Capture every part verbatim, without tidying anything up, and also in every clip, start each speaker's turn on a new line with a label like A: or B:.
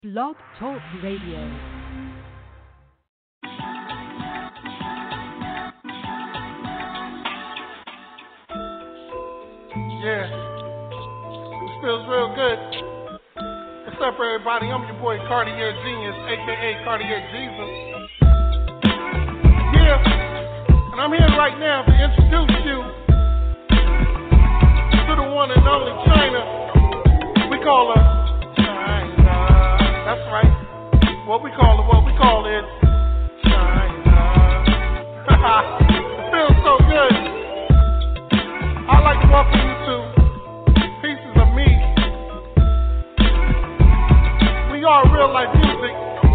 A: Blog Talk Radio.
B: Yeah, this feels real good. What's up, everybody? I'm your boy Cartier Genius, aka Cartier Jesus. Yeah, and I'm here right now to introduce you to the one and only China. We call her China. That's right. What we call it, what we call it, China. It feels so good. I'd like to welcome you to Pieces of Me. We are real life music.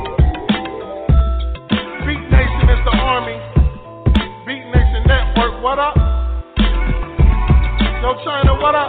B: Beat Nation is the army. Beat Nation Network, what up? Yo, China, what up?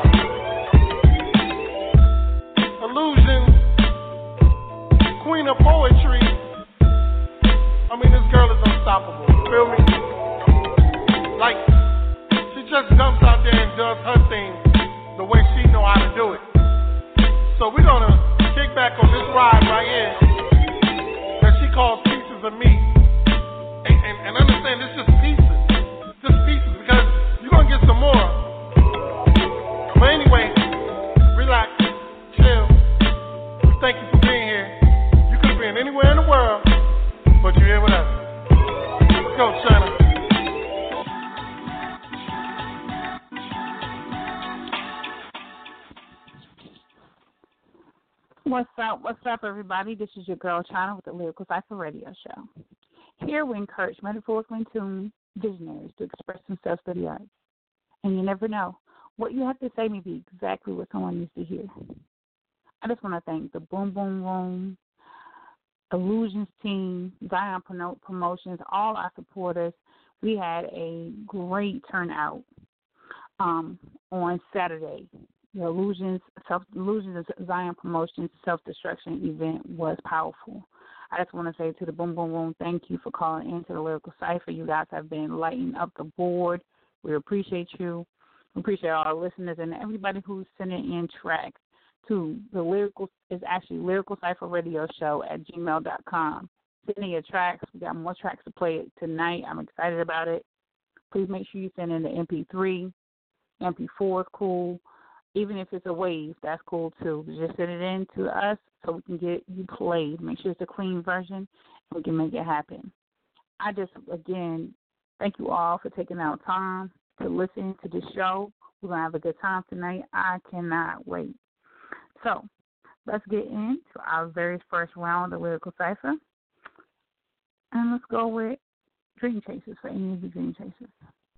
B: Illusion, Queen of Poetry. I mean, this girl is unstoppable. You feel me? Like, she just jumps out there and does her thing the way she know how to do it. So we're gonna kick back on this ride right here that she calls Pieces of Me. And, and, and understand, this is just pieces. Just pieces, because you're gonna get some more. But anyway, relax, chill. We thank you for being here. You could have been anywhere in the world, but you're here with us. Let's go, China.
C: What's up? What's up, everybody? This is your girl, China, with the Lyrical Cipher Radio Show. Here we encourage metaphorically tuned visionaries to express themselves through the arts. And you never know. What you have to say may be exactly what someone needs to hear. I just want to thank the Boom Boom Room, Illusions team, Zion Promotions, all our supporters. We had a great turnout um, on Saturday. The Illusions, self, Illusions Zion Promotions self-destruction event was powerful. I just want to say to the Boom Boom Room, thank you for calling into the Lyrical Cipher. You guys have been lighting up the board. We appreciate you. We appreciate all our listeners and everybody who's sending in tracks to the Lyrical, is actually Lyrical Cipher Radio Show at gmail dot com. Sending your tracks. We got more tracks to play tonight. I'm excited about it. Please make sure you send in the M P three. M P four is cool. Even if it's a wave, that's cool too. Just send it in to us so we can get you played. Make sure it's a clean version and we can make it happen. I just, again, thank you all for taking out time to listen to the show. We're going to have a good time tonight. I cannot wait. So let's get into our very first round of Lyrical Cipher. And let's go with Dream Chasers for any of the Dream Chasers.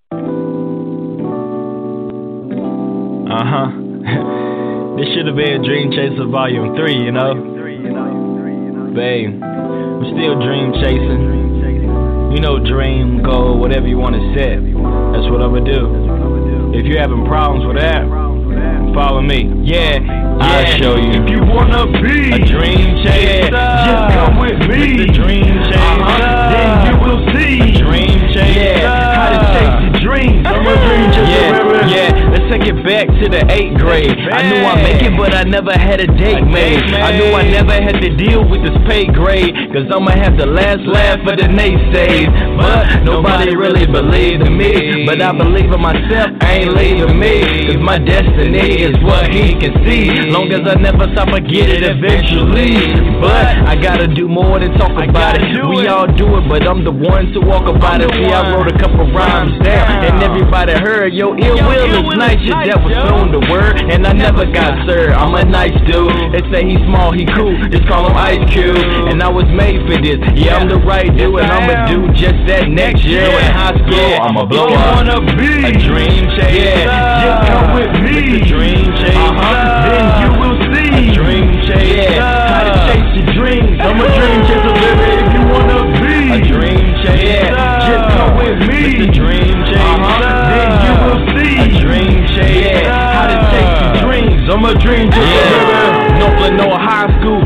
D: Uh-huh. This should have been Dream Chaser Volume three, you know? Babe, I'm still dream chasing. You know, dream, goal, whatever you want to set. That's what I'ma do. If you're having problems with that, follow me. Yeah, yeah. I'll show you.
E: If you wanna be
D: a dream chaser,
E: just come with me.
D: The dream chaser,
E: uh-huh. Then you will see
D: a dream chaser.
E: Yeah. How to chase your dreams. I'm a dream chaser.
D: Yeah, yeah. Let's take it back to the eighth grade. I knew I'd make it, but I never had a date made. I knew I never had to deal with this pay grade, cause I'ma have the last laugh for the naysays. But nobody really believed in me. But I believe in myself, I ain't leaving me. Cause my destiny is what he can see. Long as I never stop, I get it eventually. But I gotta do more than talk about it. We all do it, but I'm the one to walk about it. See, I wrote a couple rhymes down, and everybody heard, yo, ill will is nice. Your dad was throwing the word, and I never got served. I'm a nice dude. They say he's small, he cool. Just call him Ice Cube. And I was made for this. Yeah, I'm the right dude, and I'ma do just that next year in high school. I'ma blow up.
E: Wanna be
D: a dream chaser.
E: Just come with me.
D: A dream chaser.
E: Uh-huh. Then you will see
D: a dream chaser.
E: How to chase your dreams. I'm a dream chaser, baby. If you wanna be
D: a dream chaser,
E: just come with me.
D: It's a dream chaser.
E: Uh-huh. Then you will see
D: a dream chaser.
E: How to chase your dreams. I'm a dream chaser,
D: yeah.
E: baby.
D: Northland High School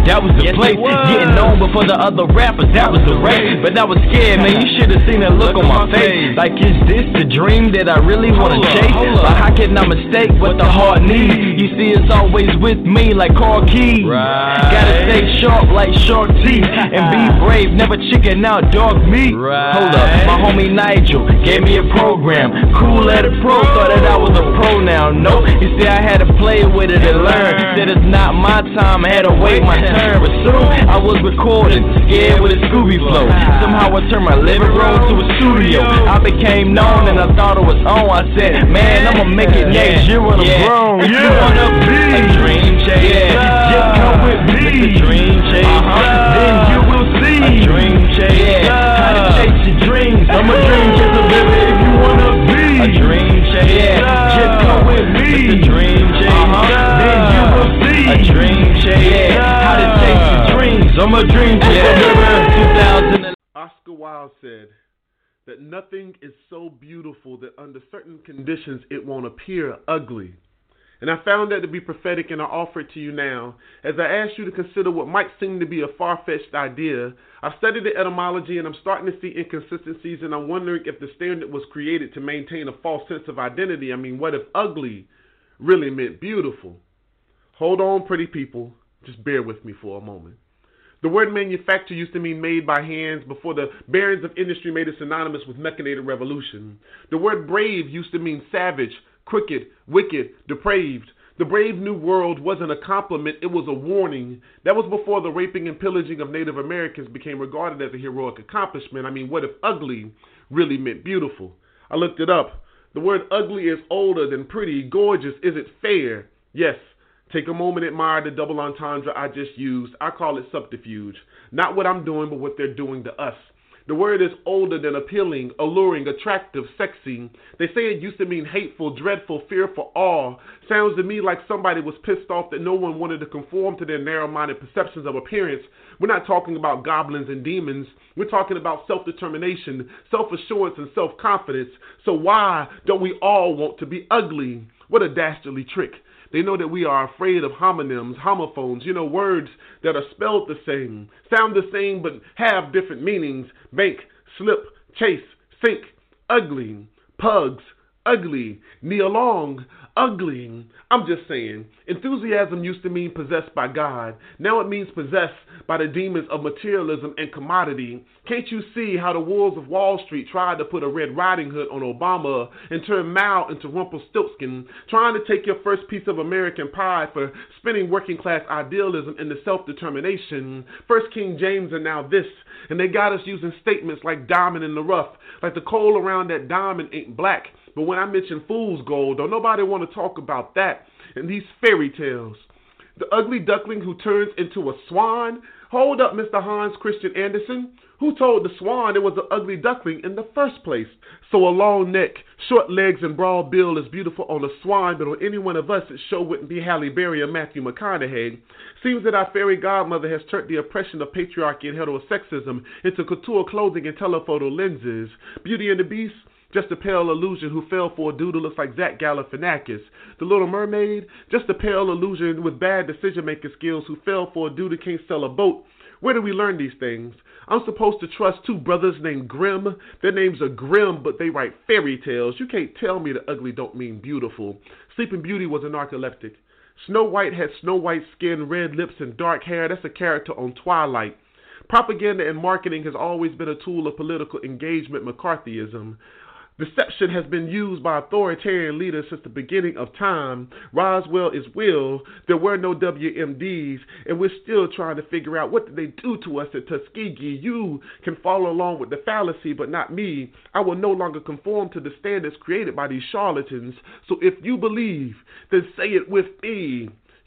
D: that was the yes, place. Getting known before the other rappers, that was the race. But I was scared, man, you should've seen that look on my face. Like, is this the dream that I really wanna chase? But how can I mistake what the heart needs? You see, it's always with me like Carl Keys. Right. Gotta stay sharp like shark teeth and be brave, never chicken out dog meat. Right. Hold up, my homie Nigel gave me a program. Cool at a pro, thought that I was a pro now. No, you see, I had to play with it and learn. Said it's not my time, I had to wait my turn. But soon I was recording, scared with a Scooby flow. Somehow I turned my living room to a studio. I became known and I thought it was on. I said, man, I'ma make it next year when I'm grown. If you wanna be a dream chaser, just come with me. It's a dream chaser, then you will see a dream chaser. How to chase your dreams. I'm a dream chaser, baby. If you wanna be a dream chaser, just come with me. It's a dream chaser, then you will see a dream chaser. How to chase your dreams. I'm a dream chaser, baby. two thousand.
B: Oscar Wilde said that nothing is so beautiful that under certain conditions it won't appear ugly. And I found that to be prophetic, and I offer it to you now. As I ask you to consider what might seem to be a far-fetched idea, I've studied the etymology, and I'm starting to see inconsistencies, and I'm wondering if the standard was created to maintain a false sense of identity. I mean, what if ugly really meant beautiful? Hold on, pretty people. Just bear with me for a moment. The word manufacture used to mean made by hands before the barons of industry made it synonymous with mechanated revolution. The word brave used to mean savage, crooked, wicked, depraved. The brave new world wasn't a compliment, it was a warning. That was before the raping and pillaging of Native Americans became regarded as a heroic accomplishment. I mean, what if ugly really meant beautiful? I looked it up. The word ugly is older than pretty. Gorgeous, is it fair? Yes. Take a moment, admire the double entendre I just used. I call it subterfuge. Not what I'm doing, but what they're doing to us. The word is older than appealing, alluring, attractive, sexy. They say it used to mean hateful, dreadful, fearful, awe. Sounds to me like somebody was pissed off that no one wanted to conform to their narrow-minded perceptions of appearance. We're not talking about goblins and demons. We're talking about self-determination, self-assurance, and self-confidence. So why don't we all want to be ugly? What a dastardly trick. They know that we are afraid of homonyms, homophones, you know, words that are spelled the same, sound the same, but have different meanings. Bank, slip, chase, sink, ugly, pugs, ugly, kneel long, ugly. I'm just saying, enthusiasm used to mean possessed by God. Now it means possessed by the demons of materialism and commodity. Can't you see how the wolves of Wall Street tried to put a Red Riding Hood on Obama and turn Mao into Rumpelstiltskin, trying to take your first piece of American pie for spinning working class idealism into self-determination? First King James and now this, and they got us using statements like diamond in the rough, like the coal around that diamond ain't black. But when I mention fool's gold, don't nobody want to talk about that and these fairy tales. The ugly duckling who turns into a swan? Hold up, Mister Hans Christian Andersen. Who told the swan it was an ugly duckling in the first place? So a long neck, short legs, and broad bill is beautiful on a swan, but on any one of us it sure wouldn't be Halle Berry or Matthew McConaughey. Seems that our fairy godmother has turned the oppression of patriarchy and heterosexism into couture clothing and telephoto lenses. Beauty and the Beast? Just a pale illusion who fell for a dude who looks like Zach Galifianakis. The Little Mermaid? Just a pale illusion with bad decision-making skills who fell for a dude who can't sell a boat. Where do we learn these things? I'm supposed to trust two brothers named Grimm. Their names are Grimm, but they write fairy tales. You can't tell me that ugly don't mean beautiful. Sleeping Beauty was a narcoleptic. Snow White had snow white skin, red lips, and dark hair. That's a character on Twilight. Propaganda and marketing has always been a tool of political engagement, McCarthyism. Deception has been used by authoritarian leaders since the beginning of time. Roswell is Will. There were no W M Ds, and we're still trying to figure out what did they do to us at Tuskegee. You can follow along with the fallacy, but not me. I will no longer conform to the standards created by these charlatans. So if you believe, then say it with me.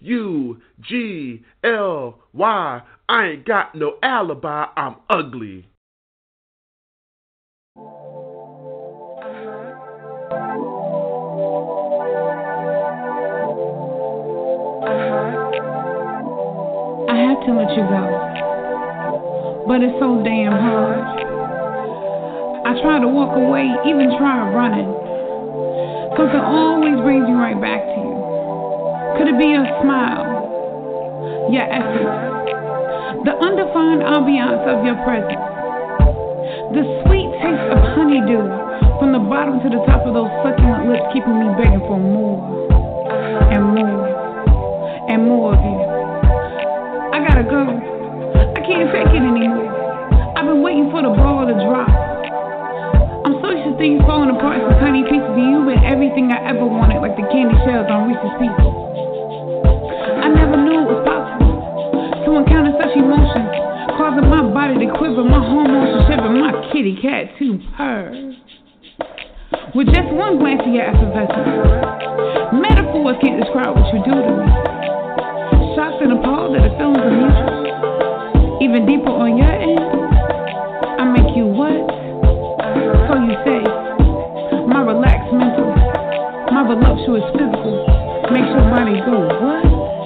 B: U G L Y. I ain't got no alibi. I'm ugly.
F: I have to let you go, but it's so damn hard. I try to walk away, even try running, cause it always brings you right back to you. Could it be your smile, your essence, the undefined ambiance of your presence, the sweet taste of honeydew from the bottom to the top of those succulent lips, keeping me begging for more and more and more of you. I gotta go. I can't take it anymore. I've been waiting for the ball to drop. I'm so used to things falling apart into tiny pieces, and you've been everything I ever wanted, like the candy shells on Reese's Pieces. I never knew it was possible to encounter such emotions, causing my body to quiver, my hormones to shiver, my kitty cat to purr. With just one glance of your effervescence, metaphors can't describe what you do to me. Shocked and appalled that the feelings are mutual. Even deeper on your end, I make you what? So you say. My relaxed mental, my voluptuous physical, makes your body go what?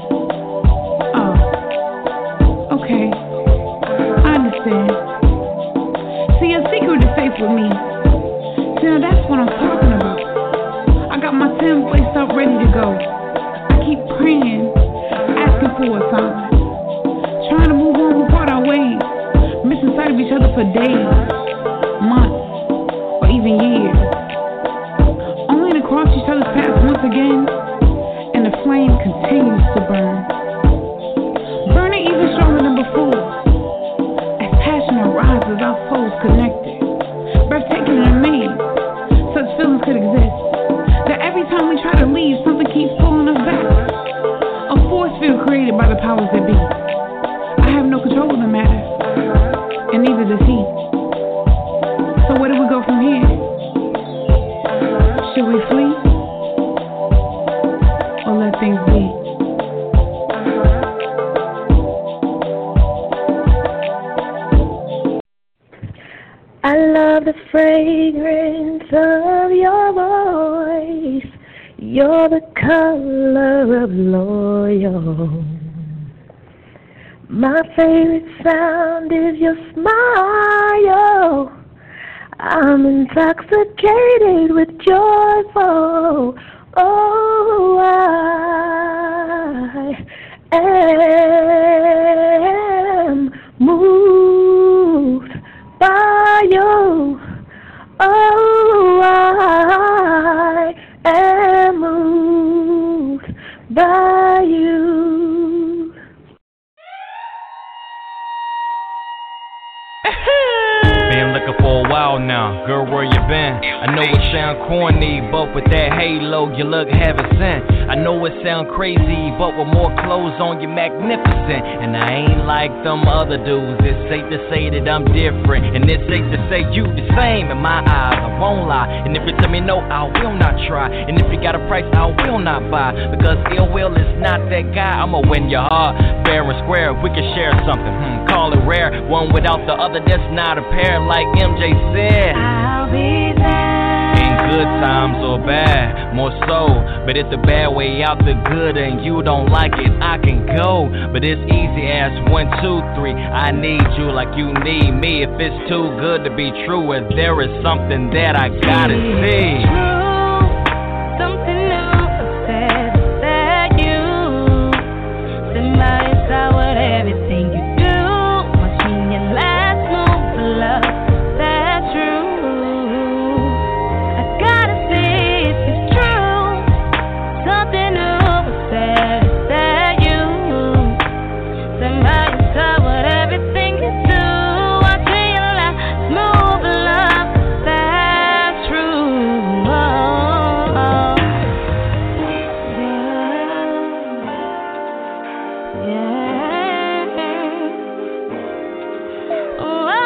F: Oh, okay, I understand. See, your secret is safe with me. See, now that's what I'm talking about. I got my tin placed up ready to go. I keep praying, asking for a sign, trying to move on apart our ways, missing sight of each other for days, months, or even years, only to cross each other's paths once again, and the flame continues to burn, burning even stronger than before, as passion arises, our souls connected, breathtaking and amazed, such feelings could exist, that every time we try to leave, something keeps pulling us back, a force field created by the powers that be. I have no control of the matter, and neither does he. So where do we go from here? Should we flee, or let things be?
G: I love the fragrance of your voice. You're the color of loyal. My favorite sound is your smile. I'm intoxicated with joyful. Oh, I am moved by you. Oh, I am moved by you.
D: Been looking for a while now, girl, where you been? I know it sound corny, but with that halo, you look heaven sent. I know it sound crazy, but with more clothes on, you're magnificent. And I ain't like them other dudes. It's safe to say that I'm different, and it's safe to say you the same in my eyes. I won't lie, and if you tell me no, I will not try. And if you got a price, I will not buy, because ill will is not that guy. I'ma win your heart, fair and square. If we can share something, hmm, call it rare. One without the other, that's not a pair, like M J said.
G: I'll be there.
D: In good times or bad, more so. But if the bad way out the good and you don't like it, I can go. But it's easy as one, two, three. I need you like you need me. If it's too good to be true, if there is something that I gotta see.
G: Something new said that you somebody's out with everything you do. Watching your last move for love. That's true. I gotta see if it's true. Something new said that you somebody's out with everything you do. Watching your last move for love. That's true. Oh, oh. Yeah. Yeah. Oh,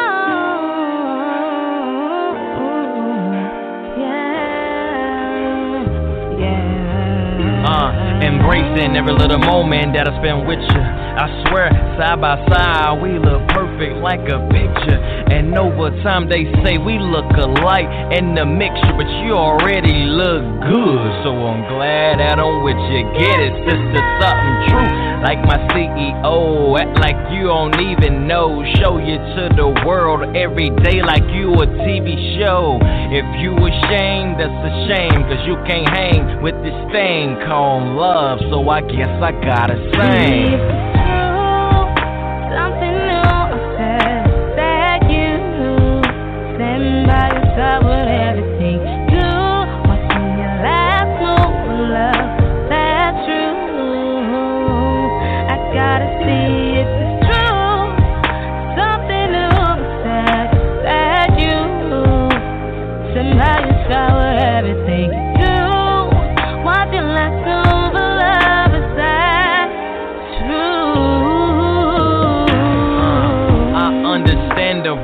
G: yeah. Yeah.
D: Uh, embracing every little moment that I spend with you. I swear, side by side, we look perfect like a picture. And over time, they say we look alike in the mixture, but you already look good. So I'm glad that I'm with you. Get it, sister, something true. Like my C E O, act like you don't even know. Show you to the world every day like you a T V show. If you ashamed, that's a shame, cause you can't hang with this thing called love. So I guess I gotta sing.
G: Something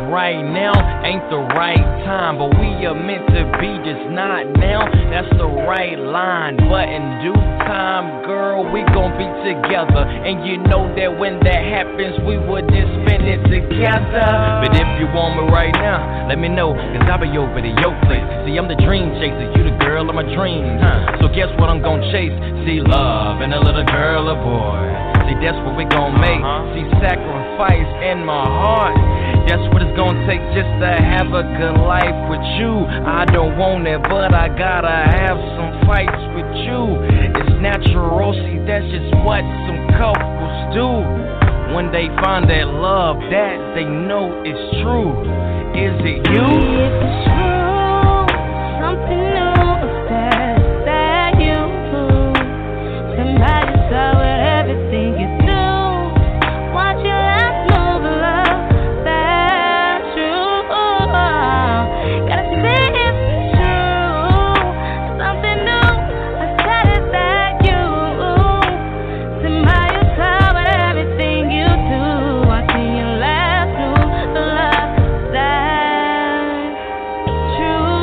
D: right now ain't the right time, but we are meant to be, just not now. That's the right line, but in due time, girl, we gon' be together. And you know that when that happens, we wouldn't spend it together. But if you want me right now, let me know, cause I'll be over to your place. See, I'm the dream chaser, you the girl of my dreams, huh? So guess what I'm gon' chase? See love and a little girl or boy. See, that's what we gon' make. See, sacrifice in my heart. That's what it's gon' take just to have a good life with you. I don't want it, but I gotta have some fights with you. It's natural, see, that's just what some couples do. When they find that love that they know is true. Is it you?
G: If it's true, something new is that, that you somebody saw with everything you do. Watch your last move, love, that's true. Gotta see if it's true, something new is that, is that you somebody saw with everything you do. Watching your last move, love, that's true.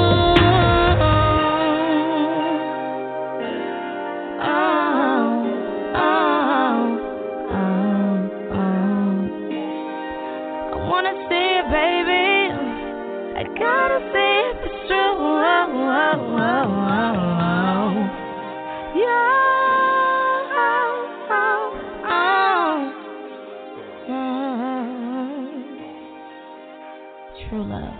G: Oh, oh, oh, oh. I wanna see it, baby. I gotta see if it's true. Oh, oh, oh, oh, oh. Yeah. Oh, oh, oh. True love.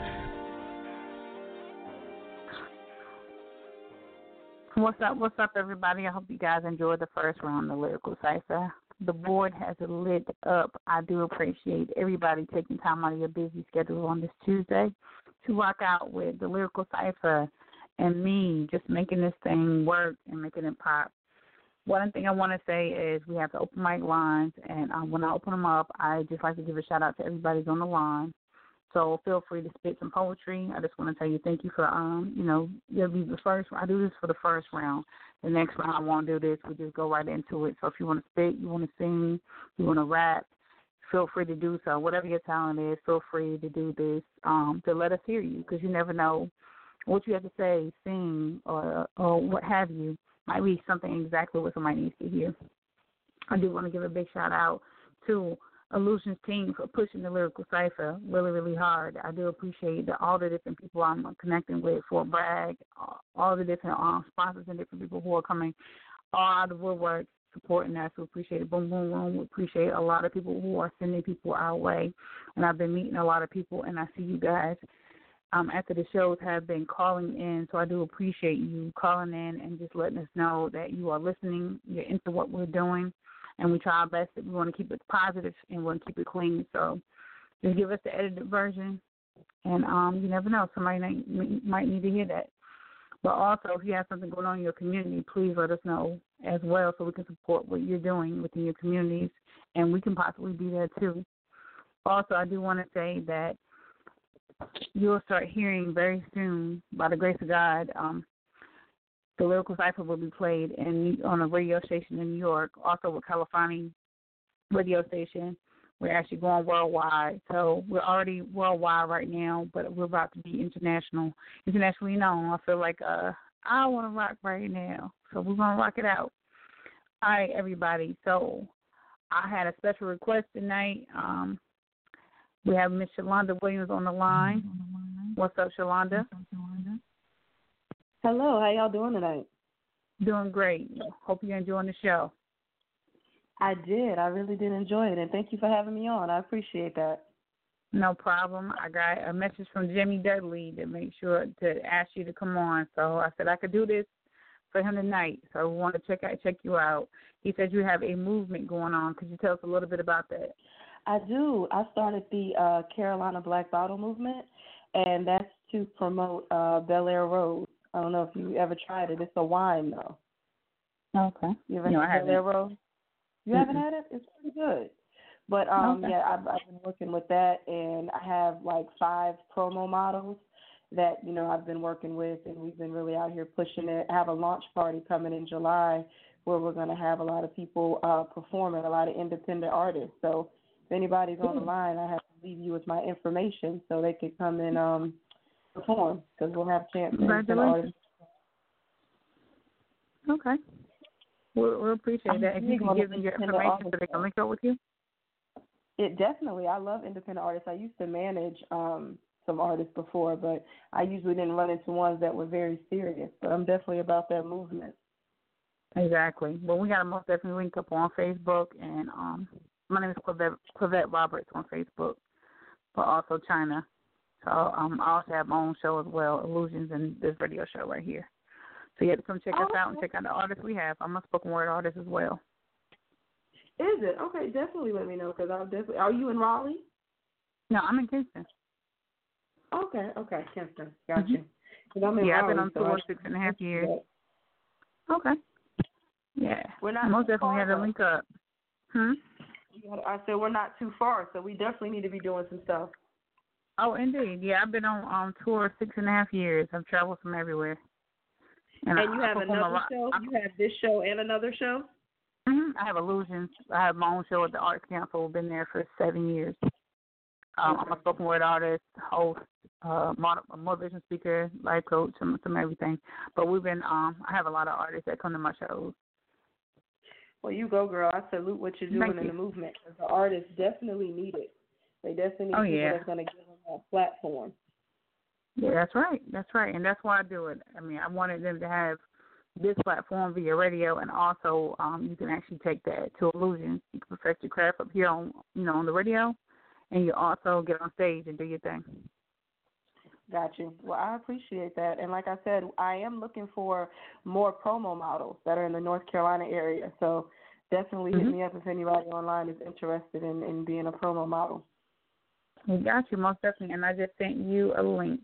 C: What's up, what's up, everybody? I hope you guys enjoyed the first round of Lyrical Cipher. The board has lit up. I do appreciate everybody taking time out of your busy schedule on this Tuesday to rock out with the Lyrical Cipher and me just making this thing work and making it pop. One thing I want to say is we have the open mic lines, and um, when I open them up, I just like to give a shout-out to everybody who's on the line. So feel free to spit some poetry. I just want to tell you thank you for, um, you know, you'll be the first. I do this for the first round. The next round I won't do this. We just go right into it. So if you want to spit, you want to sing, you want to rap, feel free to do so. Whatever your talent is, feel free to do this um, to let us hear you, because you never know what you have to say, sing, or or what have you. Might be something exactly what somebody needs to hear. I do want to give a big shout-out to Illusions team for pushing the Lyrical Cipher really, really hard. I do appreciate the, all the different people I'm connecting with, Fort Bragg, all the different um, sponsors and different people who are coming all out of the woodwork supporting us. We appreciate it. Boom, boom, boom. We appreciate a lot of people who are sending people our way. And I've been meeting a lot of people, and I see you guys um, after the shows have been calling in. So I do appreciate you calling in and just letting us know that you are listening, you're into what we're doing. And we try our best. We want to keep it positive and we want to keep it clean. So just give us the edited version. And um, you never know. Somebody might, might need to hear that. But also, if you have something going on in your community, please let us know as well so we can support what you're doing within your communities. And we can possibly be there, too. Also, I do want to say that you'll start hearing very soon, by the grace of God, um, the Lyrical Cipher will be played in, on a radio station in New York, also with California radio station. We're actually going worldwide. So we're already worldwide right now, but we're about to be international, internationally known. I feel like uh, I want to rock right now. So we're going to rock it out. All right, everybody. So I had a special request tonight. Um, we have Miss Shalonda Williams on the line. What's up, Shalonda?
H: Hello, how y'all doing tonight?
C: Doing great. Hope you're enjoying the show.
H: I did. I really did enjoy it, and thank you for having me on. I appreciate that.
C: No problem. I got a message from Jimmy Dudley to make sure to ask you to come on. So I said I could do this for him tonight. So we want to check out, check you out. He said you have a movement going on. Could you tell us a little bit about that?
H: I do. I started the uh, Carolina Black Bottle Movement, and that's to promote uh, Bel Air Rose. I don't know if you ever tried it. It's a wine, though.
C: Okay.
H: You ever
C: no,
H: had Bel Air Rose? You
C: Mm-mm.
H: haven't had it? It's pretty good. But, um,
C: okay.
H: yeah, I've, I've been working with that, and I have, like, five promo models that, you know, I've been working with, and we've been really out here pushing it. I have a launch party coming in July where we're going to have a lot of people uh, performing, a lot of independent artists. So if anybody's on the
C: Ooh.
H: line, I have to leave you with my information so they can come and um, perform because we'll have a chance to independent artists.
C: Okay. We'll, we'll appreciate that. If you can give them your information so they can link up with you.
H: It definitely. I love independent artists. I used to manage um, some artists before, but I usually didn't run into ones that were very serious. But I'm definitely about that movement.
C: Exactly. Well, we got to most definitely link up on Facebook, and um, my name is Clavette, Clavette Roberts on Facebook, but also China. So um, I also have my own show as well, Illusions, and this radio show right here. So you have to come check us out and check out the artists we have. I'm a spoken word artist as well.
H: Is it? Okay, definitely let me know because I'll definitely. Are you in Raleigh?
C: No, I'm in Kingston.
H: Okay, okay, Kingston. Gotcha.
C: Mm-hmm.
H: I'm in
C: yeah,
H: Raleigh,
C: I've been on
H: so
C: tour
H: I,
C: six and a half years. Okay. Yeah.
H: We're not
C: most definitely
H: far,
C: had to
H: though.
C: link up. Hmm.
H: I said we're not too far, so we definitely need to be doing some stuff.
C: Oh, indeed. Yeah, I've been on um, tour six and a half years. I've traveled from everywhere.
H: And,
C: and
H: you
C: I,
H: have
C: I
H: another show? You have this show and another show?
C: Mm-hmm. I have Illusions. I have my own show at the Arts Council. I've been there for seven years. Um, I'm a spoken word artist, host, uh, motivation speaker, life coach, some, some everything. But we've been, um, I have a lot of artists that come to my shows.
H: Well, you go, girl. I salute what you're doing
C: Thank
H: in
C: you.
H: the movement. Because the artists definitely need it. They definitely need
C: oh,
H: people
C: yeah.
H: that's going to give them that platform.
C: Yeah, that's right. That's right. And that's why I do it. I mean, I wanted them to have this platform via radio, and also um, you can actually take that to Illusions. You can perfect your craft up here on, you know, on the radio, and you also get on stage and do your thing.
H: Got you. Well, I appreciate that. And like I said, I am looking for more promo models that are in the North Carolina area. So definitely
C: mm-hmm.
H: hit me up if anybody online is interested in, in being a promo model.
C: We got you, most definitely. And I just sent you a link.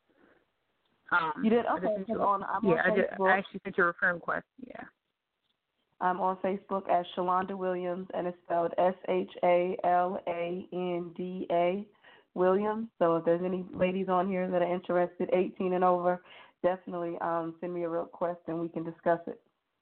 C: Um,
H: you did? Okay.
C: You,
H: on, I'm
C: yeah,
H: on
C: I, just,
H: Facebook.
C: I actually sent you a friend request. Yeah.
H: I'm on Facebook as Shalonda Williams, and it's spelled S H A L A N D A Williams. So if there's any ladies on here that are interested, eighteen and over, definitely um, send me a request and we can discuss it.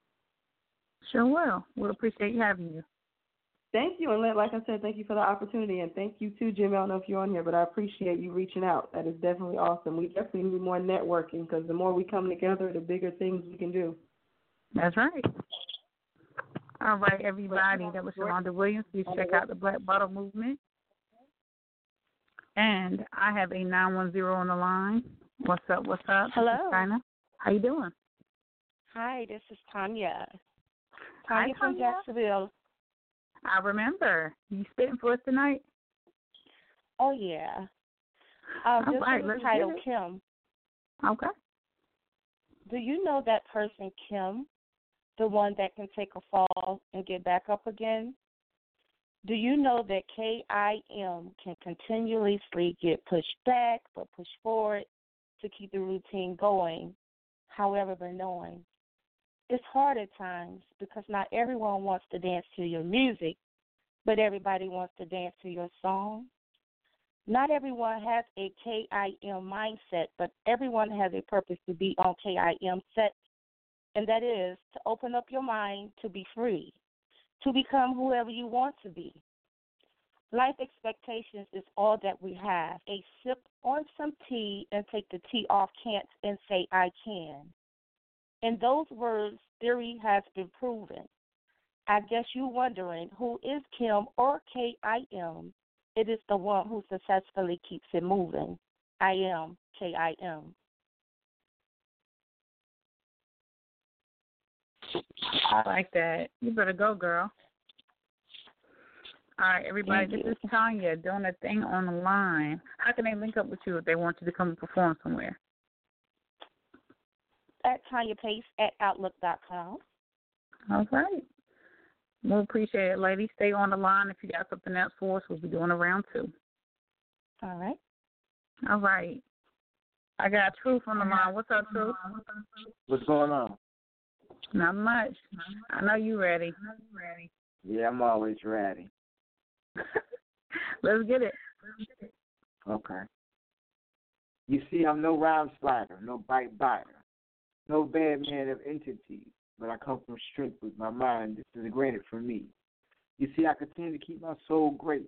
C: Sure will. We'll appreciate having you.
H: Thank you. And like I said, thank you for the opportunity. And thank you, too, Jimmy. I don't know if you're on here, but I appreciate you reaching out. That is definitely awesome. We definitely need more networking because the more we come together, the bigger things we can do.
C: That's right. All right, everybody. That was Shalonda Williams. Please check out the Black Bottle Movement. And I have a nine one zero on the line. What's up? What's up?
I: Hello.
C: China. How you doing?
I: Hi, this is Tanya.
C: Tanya
I: Tanya from
C: Tanya.
I: Jacksonville.
C: I remember. You spitting for us tonight?
I: Oh, yeah. Uh,
C: All
I: this
C: right,
I: is
C: let's
I: titled
C: get it.
I: Kim.
C: Okay.
I: Do you know that person, Kim, the one that can take a fall and get back up again? Do you know that K I M can continuously get pushed back but pushed forward to keep the routine going, however but knowing? It's hard at times because not everyone wants to dance to your music, but everybody wants to dance to your song. Not everyone has a K I M mindset, but everyone has a purpose to be on K I M set, and that is to open up your mind to be free, to become whoever you want to be. Life expectations is all that we have. A sip on some tea and take the tea off can't and say I can. In those words, theory has been proven. I guess you're wondering who is Kim or K I M. It is the one who successfully keeps it moving. I am K I M.
C: I like that. You better go, girl. All right, everybody,
I: Thank
C: this
I: you.
C: is Tanya doing a thing on the line. How can they link up with you if they want you to come and perform somewhere?
I: At Tanya Pace at Outlook dot com.
C: All right. We'll appreciate it, ladies. Stay on the line. If you got something else for us, we'll be doing a round two.
I: All right.
C: All right. I got Truth on the line. What's up, Truth?
J: What's going on?
C: Not much. I know you ready.
J: Yeah, I'm always ready.
C: Let's get it.
J: Okay. You see, I'm no rhyme slider, no bite biter, no bad man of entity, but I come from strength with my mind. This is granted for me. You see, I continue to keep my soul great.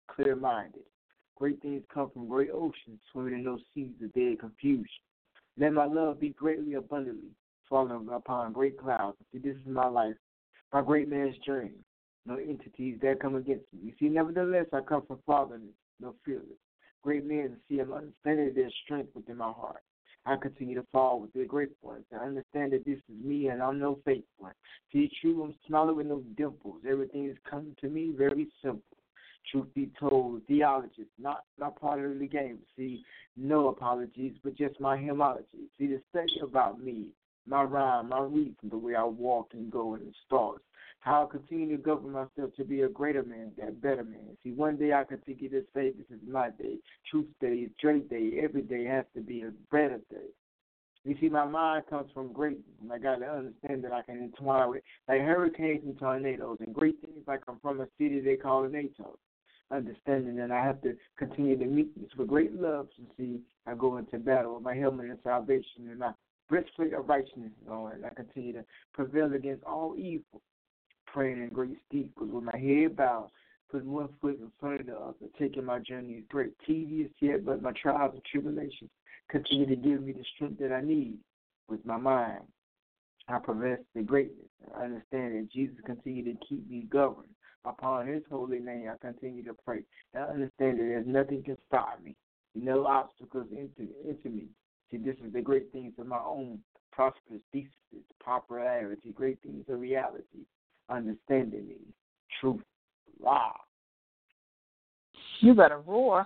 J: clear-minded. Great things come from great oceans, swimming in those seas of dead confusion. Let my love be greatly abundantly, falling upon great clouds. See, this is my life, my great man's journey. No entities that come against me. You see, nevertheless, I come from fatherless, no fearless. Great men, see, I'm understanding there's strength within my heart. I continue to fall with the great ones. I understand that this is me and I'm no fake one. See, true, I'm smiling with no dimples. Everything is coming to me very simple. Truth be told, theologist, not my part of the game. See, no apologies, but just my hymnology. See, the study about me, my rhyme, my reason, the way I walk and go in the stars. How I continue to govern myself to be a greater man, that better man. See, one day I continue to say this is my day. Truth day, it's great day. Every day has to be a better day. You see, my mind comes from greatness, and I got to understand that I can entwine with, like hurricanes and tornadoes, and great things like I'm from a city they call it NATO. Understanding that I have to continue to meet this with great love. So see, I go into battle with my helmet of salvation and my breastplate of righteousness on, and I continue to prevail against all evil. Praying in great steeples with my head bowed, putting one foot in front of the other, taking my journey is great, tedious yet, but my trials and tribulations continue to give me the strength that I need with my mind. I possess the greatness. I understand that Jesus continues to keep me governed. Upon his holy name, I continue to pray. I understand that there's nothing can stop me. No obstacles into, into me. See, this is the great things of my own prosperous thesis, popularity, great things of reality. Understanding me, truth, wow.
C: You better roar.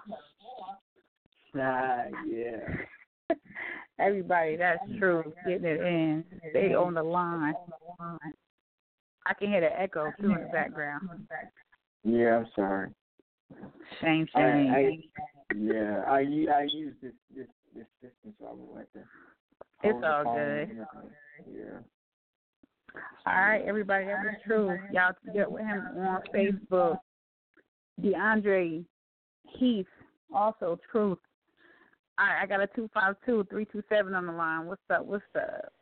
J: Ah, yeah.
C: Everybody, that's true. Getting it in. Stay on the line. I can hear the echo, too, in the background.
J: Yeah, I'm sorry.
C: Shame, shame.
J: I, I, yeah, I, I use this, this, this system, so I'm like that.
C: It's all good.
J: Yeah.
C: All right, everybody, that was true. Y'all get with him on Facebook. DeAndre Heath, also truth. All right, I got a two five two, three two seven on the line. What's up? What's up?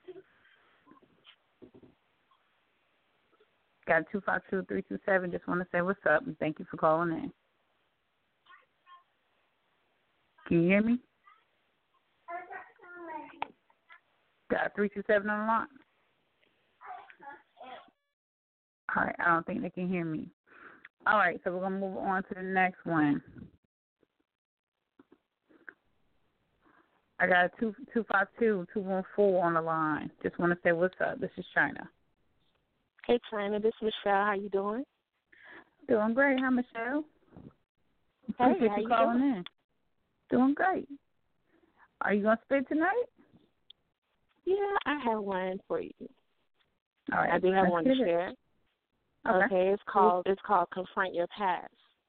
C: Got a two five two, three two seven. Just want to say what's up and thank you for calling in. Can you hear me? Got a three two seven on the line. All right, I don't think they can hear me. All right, so we're going to move on to the next one. I got a two two five two, two one four on the line. Just want to say what's up. This is China.
I: Hey, China, this is Michelle. How you doing?
C: Doing great. Hi, Michelle.
I: Hey,
C: Appreciate
I: how
C: you
I: you
C: calling
I: doing?
C: in. Doing great. Are you going to spit tonight?
I: Yeah, I have one for you.
C: All right,
I: I do have
C: let's
I: one
C: get
I: to
C: it.
I: share.
C: Okay.
I: Okay, it's called it's called Confront Your Past.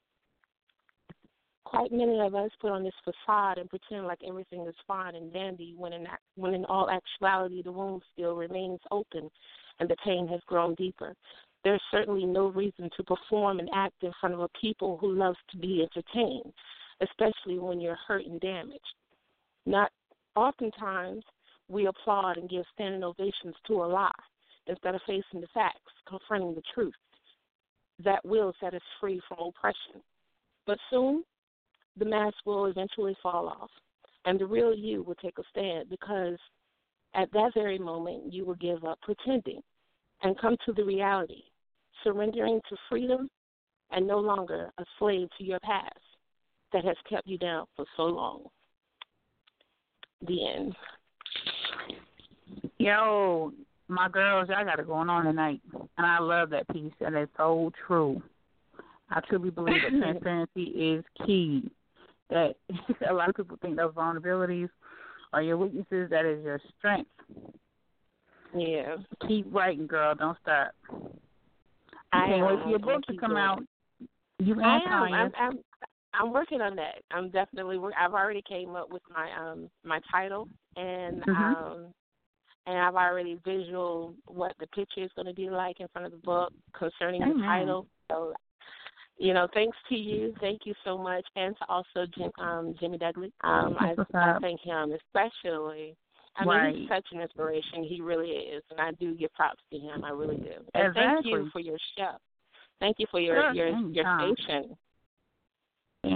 I: Quite many of us put on this facade and pretend like everything is fine and dandy when in act, when in all actuality the wound still remains open and the pain has grown deeper. There's certainly no reason to perform and act in front of a people who loves to be entertained, especially when you're hurt and damaged. Not oftentimes we applaud and give standing ovations to a lie instead of facing the facts, confronting the truth. That will set us free from oppression. But soon, the mask will eventually fall off, and the real you will take a stand because at that very moment, you will give up pretending and come to the reality, surrendering to freedom and no longer a slave to your past that has kept you down for so long. The end.
C: Yo, my girls, y'all got it going on tonight, and I love that piece, and it's so true. I truly believe that transparency is key, that a lot of people think those vulnerabilities are your weaknesses, that is your strength.
I: Yeah.
C: Keep writing, girl. Don't stop. I
I: I
C: can't
I: am.
C: wait for your book to come out. You and
I: I am.
C: Tanya.
I: I'm, I'm, I'm working on that. I'm definitely. Work, I've already came up with my um my title, and
C: Mhm.
I: um and I've already visual what the picture is going to be like in front of the book concerning
C: Amen.
I: the title. So, you know, thanks to you, thank you so much, and to also Jim, um, Jimmy Dudley. Um, I,
C: That's what's
I: I
C: up.
I: thank him especially. I
C: Right.
I: mean, he's such an inspiration. He really is, and I do give props to him. I really do. And thank you
C: Exactly.
I: for your show. Thank you for your
C: Sure,
I: your your
C: anytime.
I: station.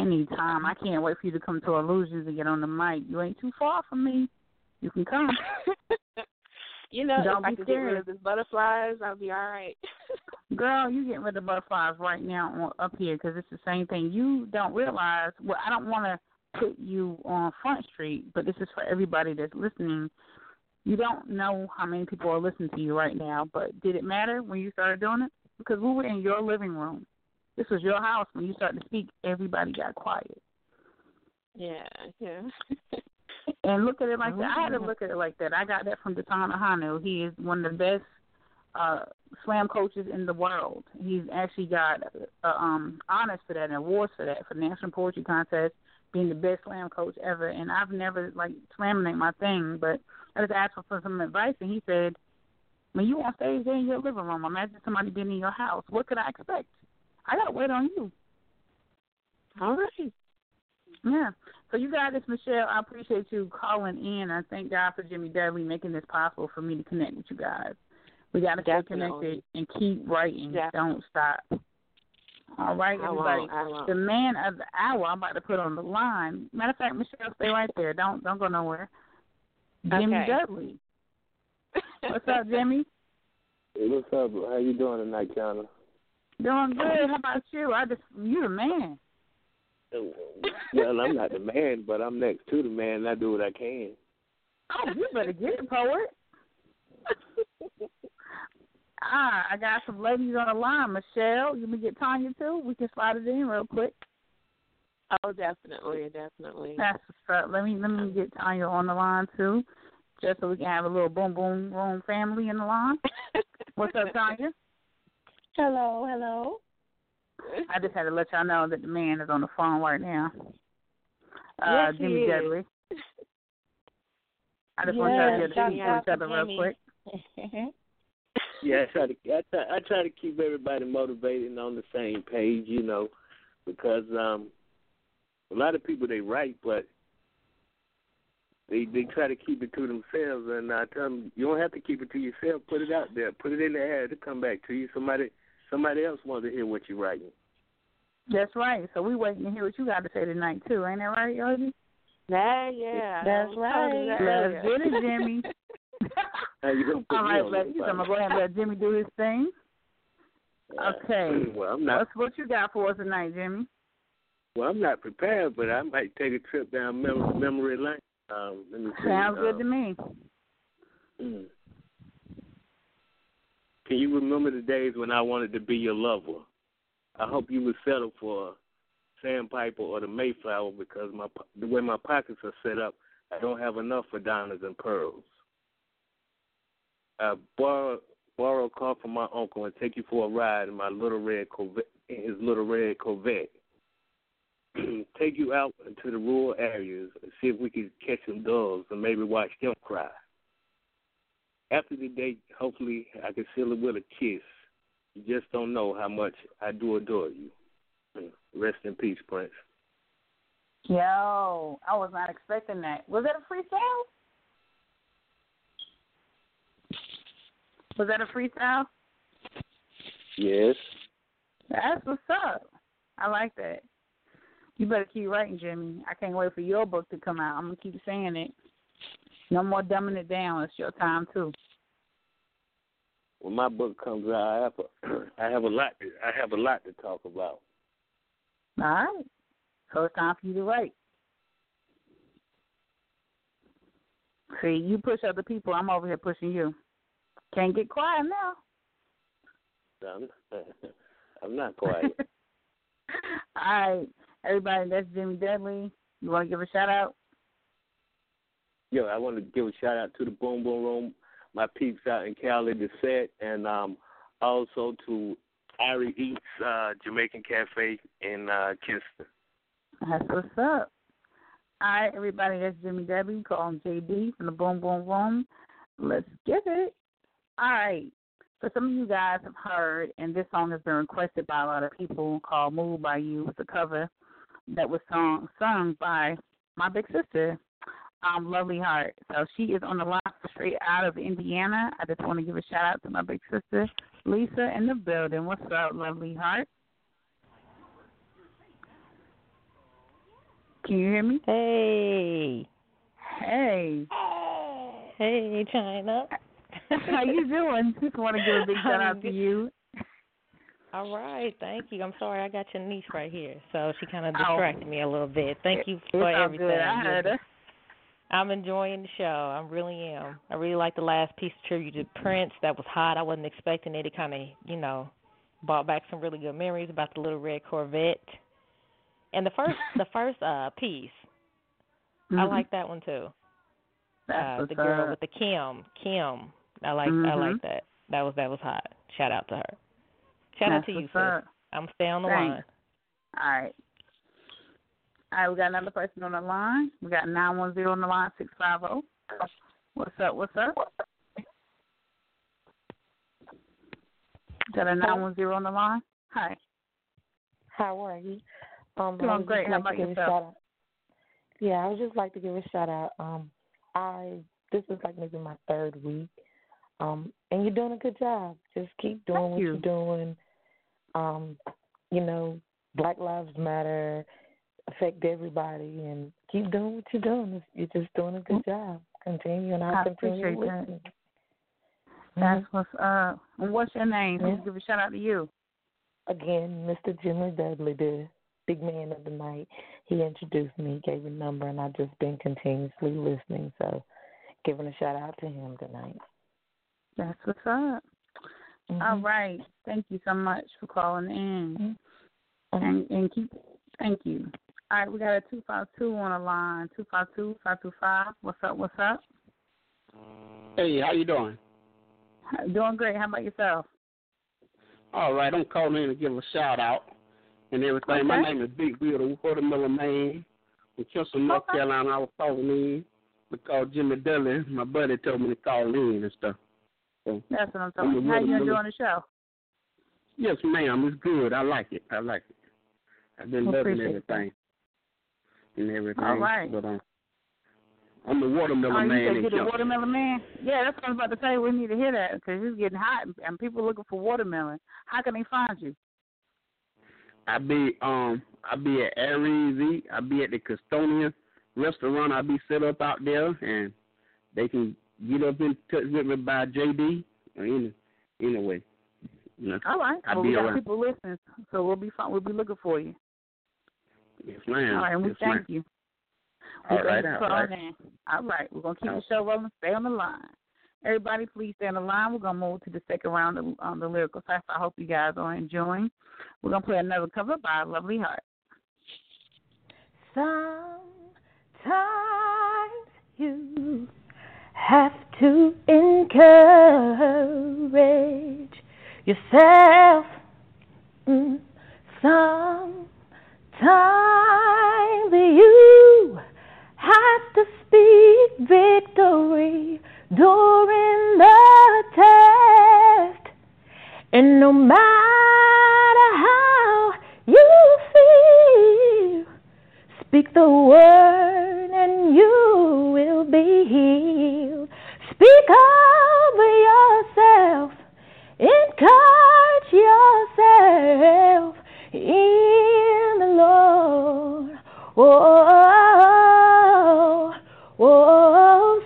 C: Anytime. I can't wait for you to come to Illusions and get on the mic. You ain't too far from me. You can come.
K: You know,
C: Don't
K: if I
C: be
K: could get rid
C: scared.
K: of these butterflies, I'll be all right.
C: Girl, you getting rid of butterflies right now on, up here because it's the same thing. You don't realize, well, I don't want to put you on Front Street, but this is for everybody that's listening. You don't know how many people are listening to you right now, but did it matter when you started doing it? Because we were in your living room. This was your house. When you started to speak, everybody got quiet.
K: Yeah, yeah.
C: And look at it like that. I had to look at it like that. I got that from Daytona Hanu. He is one of the best uh, slam coaches in the world. He's actually got uh, um, honors for that and awards for that, for the National Poetry Contest, being the best slam coach ever. And I've never, like, slamming ain't my thing, but I just asked him for some advice, and he said, when you on stage, they're in your living room. Imagine somebody being in your house. What could I expect? I got to wait on you.
K: All right.
C: Yeah. So you got this, Michelle. I appreciate you calling in. I thank God for Jimmy Dudley making this possible for me to connect with you guys. We got to stay connected and keep writing. Definitely. Don't stop. All right,
K: I
C: everybody.
K: won't, I won't.
C: The man of the hour I'm about to put on the line. Matter of fact, Michelle, stay right there. Don't don't go nowhere. Jimmy
K: Okay.
C: Dudley. What's up, Jimmy?
L: Hey, what's up? How you doing tonight, China?
C: Doing good. How about you? I just you the man.
L: Well, I'm not the man, but I'm next to the man, and I do what I can.
C: Oh, you better get it, poet. ah, I got some ladies on the line. Michelle, you want to get Tanya too? We can slide it in real quick.
K: Oh, definitely, definitely.
C: That's what's up. Let me let me get Tanya on the line too, just so we can have a little boom boom room family in the line. What's up, Tanya?
I: Hello, hello.
C: I just had to let y'all know that the man is on the phone right now. Uh,
I: Yes, he
C: Jimmy
I: is.
C: Dudley. I just
I: Yes,
C: want y'all to
I: shout
C: meet
I: out
C: each other
I: to
C: real
I: Jimmy.
C: quick.
L: Yeah, I try to I try, I try to keep everybody motivated and on the same page, you know, because um, a lot of people they write, but they they try to keep it to themselves, and I tell them you don't have to keep it to yourself. Put it out there, put it in the air to come back to you. Somebody somebody else wants to hear what you're writing.
C: That's right. So we waiting to hear what you got to say tonight too. Ain't that right, Yogi?
K: Yeah, yeah.
I: That's right.
C: Let's get it, Jimmy.
L: How you gonna put
C: All
L: me
C: right,
L: on
C: let's,
L: the
C: I'm
L: spot?
C: gonna go ahead and let Jimmy do his thing. Okay.
L: Well, I'm not.
C: What's what you got for us tonight, Jimmy?
L: Well, I'm not prepared, but I might take a trip down mem- memory lane. Um, let me see.
C: Sounds
L: um,
C: good to me.
L: Mm. Can you remember the days when I wanted to be your lover? I hope you would settle for Sandpiper or the Mayflower because my the way my pockets are set up, I don't have enough for diamonds and pearls. I borrow borrow a car from my uncle and take you for a ride in my little red Corvette, in his little red Corvette. Take you out into the rural areas and see if we can catch some doves and maybe watch them cry. After the date, hopefully I can seal it with a kiss. You just don't know how much I do adore you. Rest in peace, Prince.
C: Yo, I was not expecting that. Was that a freestyle? Was that a freestyle?
L: Yes.
C: That's what's up. I like that. You better keep writing, Jimmy. I can't wait for your book to come out. I'm going to keep saying it. No more dumbing it down. It's your time, too.
L: When my book comes out, I have a, I have a lot. To, I have a lot to talk about.
C: All right. So it's time for you to write. See, you push other people. I'm over here pushing you. Can't get quiet now.
L: I'm, I'm not quiet.
C: All right. Everybody, that's Jimmy Dudley. You want to give a shout-out?
L: Yo, I want to give a shout-out to the Boom Boom Room, my peeps out in Cali, the set, and um, also to Ari Eats uh, Jamaican Cafe in uh, Kingston.
C: That's what's up. All right, everybody, that's Jimmy Dudley. Call him J D from the Boom Boom Room. Let's get it. All right. So some of you guys have heard, and this song has been requested by a lot of people, called Moved by You. It's a cover that was sung, sung by my big sister, um, Lovely Heart. So she is on the line straight out of Indiana. I just want to give a shout-out to my big sister, Lisa, in the building. What's up, Lovely Heart? Can you hear me?
M: Hey.
C: Hey.
M: Hey, China.
C: How you doing? Just want to give a big shout out to you.
M: All right, thank you. I'm sorry, I got your niece right here, so she kind of distracted oh. me a little bit. Thank you for
C: it's
M: everything.
C: Good. I heard her.
M: I'm enjoying the show. I really am. I really like the last piece of tribute to Prince. That was hot. I wasn't expecting it. It kind of, you know, brought back some really good memories about the little red Corvette. And the first, the first uh, piece, mm-hmm. I like that one too. Uh, the girl up. with the Kim, Kim. I like, mm-hmm. I like that. That was that was hot. Shout out to her. Shout
C: That's
M: out to you, sis. I'm staying on the
C: Thanks.
M: line.
C: All right. All right, we got another person on the line. We got nine one zero on the line, six five zero. What's up, what's up? Got a nine one zero on the line? Hi.
N: How are you? Um,
C: Doing great. How about yourself?
N: Yeah, I would just like to give a shout out. Um, I This is like maybe my third week. Um, and you're doing a good job. Just keep doing
C: Thank
N: what
C: you.
N: you're doing. Um, you know, Black Lives Matter, affect everybody, and keep doing what you're doing. You're just doing a good job. Continue, and I'll
C: I
N: continue
C: appreciate that.
N: listening.
C: That's what's up. And what's your name?
N: Yeah.
C: Let's give a shout out to you.
N: Again, Mister Jimmy Dudley, the big man of the night. He introduced me, gave a number, and I've just been continuously listening. So, giving a shout out to him tonight.
C: That's what's up. Mm-hmm. All right. Thank you so much for calling in. Mm-hmm. And, and keep. Thank you. All right, we got a two five two on the line. two five two, five two five. What's up? What's up?
O: Hey, how you doing?
C: Doing great. How about yourself?
O: All right, I'm calling in to give a shout out and everything.
C: Okay.
O: My name is Big Bill, the Watermelon Man from Kinston, North
C: okay.
O: Carolina. I was calling in because Jimmy Dudley, my buddy, told me to call in and stuff. So,
C: that's what I'm talking about. How you enjoying the show?
O: Yes, ma'am. It's good. I like it. I like it. I've been
C: well,
O: loving everything. That. And everything.
C: All right.
O: But, um, I'm the Watermelon
C: oh,
O: Man.
C: You said
O: you're
C: the Watermelon Man? Yeah, that's what I was about to say. We need to hear that because it's getting hot and people are looking for watermelon. How can they find you?
O: I be um I be at Aries. I be at the Custonia restaurant. I be set up out there, and they can get up in touch with me by J D or any anyway. You know,
C: all right.
O: I
C: well,
O: be
C: we got
O: around.
C: people listening, so we'll be fine. We'll be looking for you.
O: Yes, ma'am.
C: All right, and we
O: yes,
C: thank
O: ma'am.
C: you.
O: All
C: we
O: right,
C: thank
O: all right.
C: In. All right, we're gonna keep the show rolling. Stay on the line. Everybody, please stay on the line. We're gonna move to the second round of um, the lyrical cipher. I hope you guys are enjoying. We're gonna play another cover by Lovely Heart.
G: Sometimes you have to encourage yourself. Mm. Sometimes you have to speak victory during the test. And no matter how you feel, speak the word and you will be healed. Speak over yourself. Encourage yourself in the Lord. Whoa, whoa,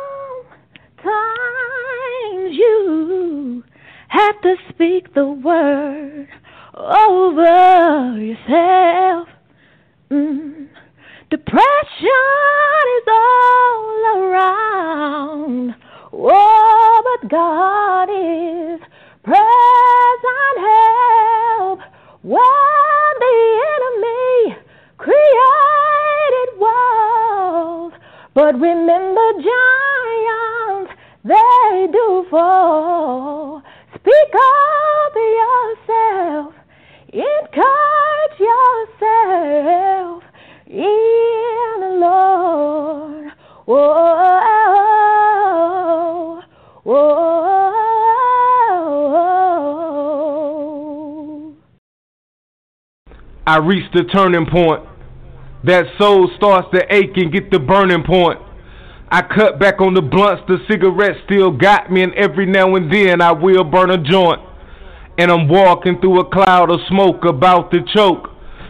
G: sometimes you have to speak the word over yourself. Mm. Depression is all around. Oh, but God is present help when the enemy created walls. But remember, giants, they do fall. Speak up yourself. Encourage yourself in the Lord. Whoa, whoa.
P: I reached the turning point. That soul starts to ache and get the burning point. I cut back on the blunts, the cigarettes still got me, and every now and then I will burn a joint. And I'm walking through a cloud of smoke about to choke.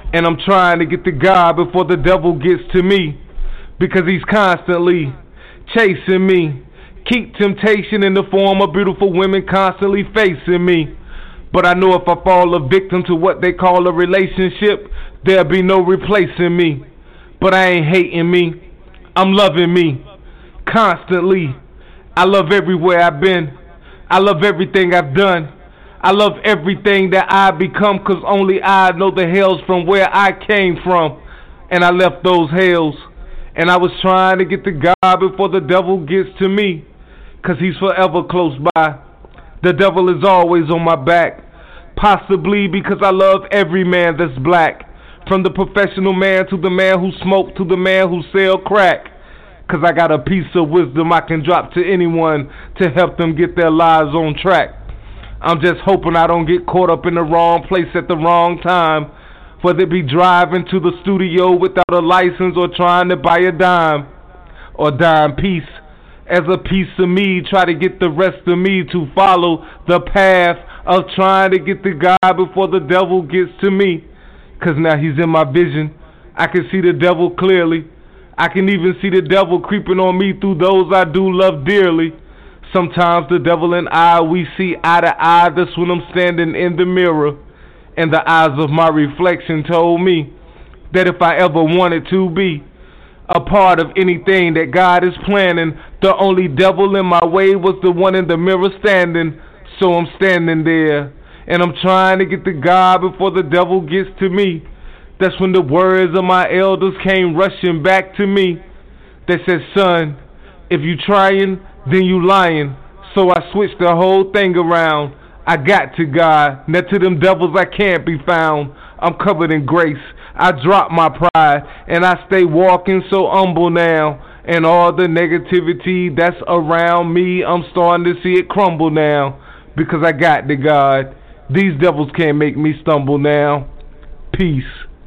P: And I'm trying to get to God before the devil gets to me, because he's constantly chasing me. Keep temptation in the form of beautiful women constantly facing me. But I know if I fall a victim to what they call a relationship, there'll be no replacing me. But I ain't hating me, I'm loving me constantly. I love everywhere I've been, I love everything I've done, I love everything that I've become, cause only I know the hells from where I came from. And I left those hells, and I was trying to get to God before the devil gets to me, cause he's forever close by. The devil is always on my back, possibly because I love every man that's black, from the professional man to the man who smoke to the man who sell crack. Cause I got a piece of wisdom I can drop to anyone to help them get their lives on track. I'm just hoping I don't get caught up in the wrong place at the wrong time, whether it be driving to the studio without a license or trying to buy a dime or dime piece. As a piece of me, try to get the rest of me to follow the path of trying to get to God before the devil gets to me. Cause now he's in my vision, I can see the devil clearly. I can even see the devil creeping on me through those I do love dearly. Sometimes the devil and I, we see eye to eye. That's when I'm standing in the mirror, and the eyes of my reflection told me that if I ever wanted to be a part of anything that God is planning, the only devil in my way was the one in the mirror standing. So I'm standing there, and I'm trying to get to God before the devil gets to me. That's when the words of my elders came rushing back to me. They said, son, if you trying, then you lying. So I switched the whole thing around. I got to God. Now to them devils I can't be found. I'm covered in grace. I drop my pride, and I stay walking so humble now. And all the negativity that's around me, I'm starting to see it crumble now. Because I got to God. These devils can't make me stumble now. Peace.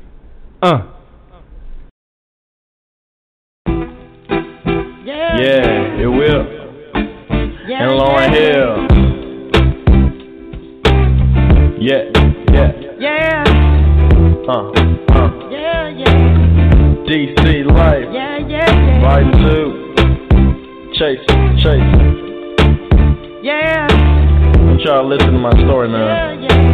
P: Uh.
E: Yeah, yeah, it will. Yeah, and Lauryn yeah. Hill. Yeah, yeah. Yeah. Uh, uh. Yeah, yeah. D C Life. Yeah, yeah, yeah. Volume two. Chase, chase. Yeah. I'm trying to listen to my story now. Yeah, yeah.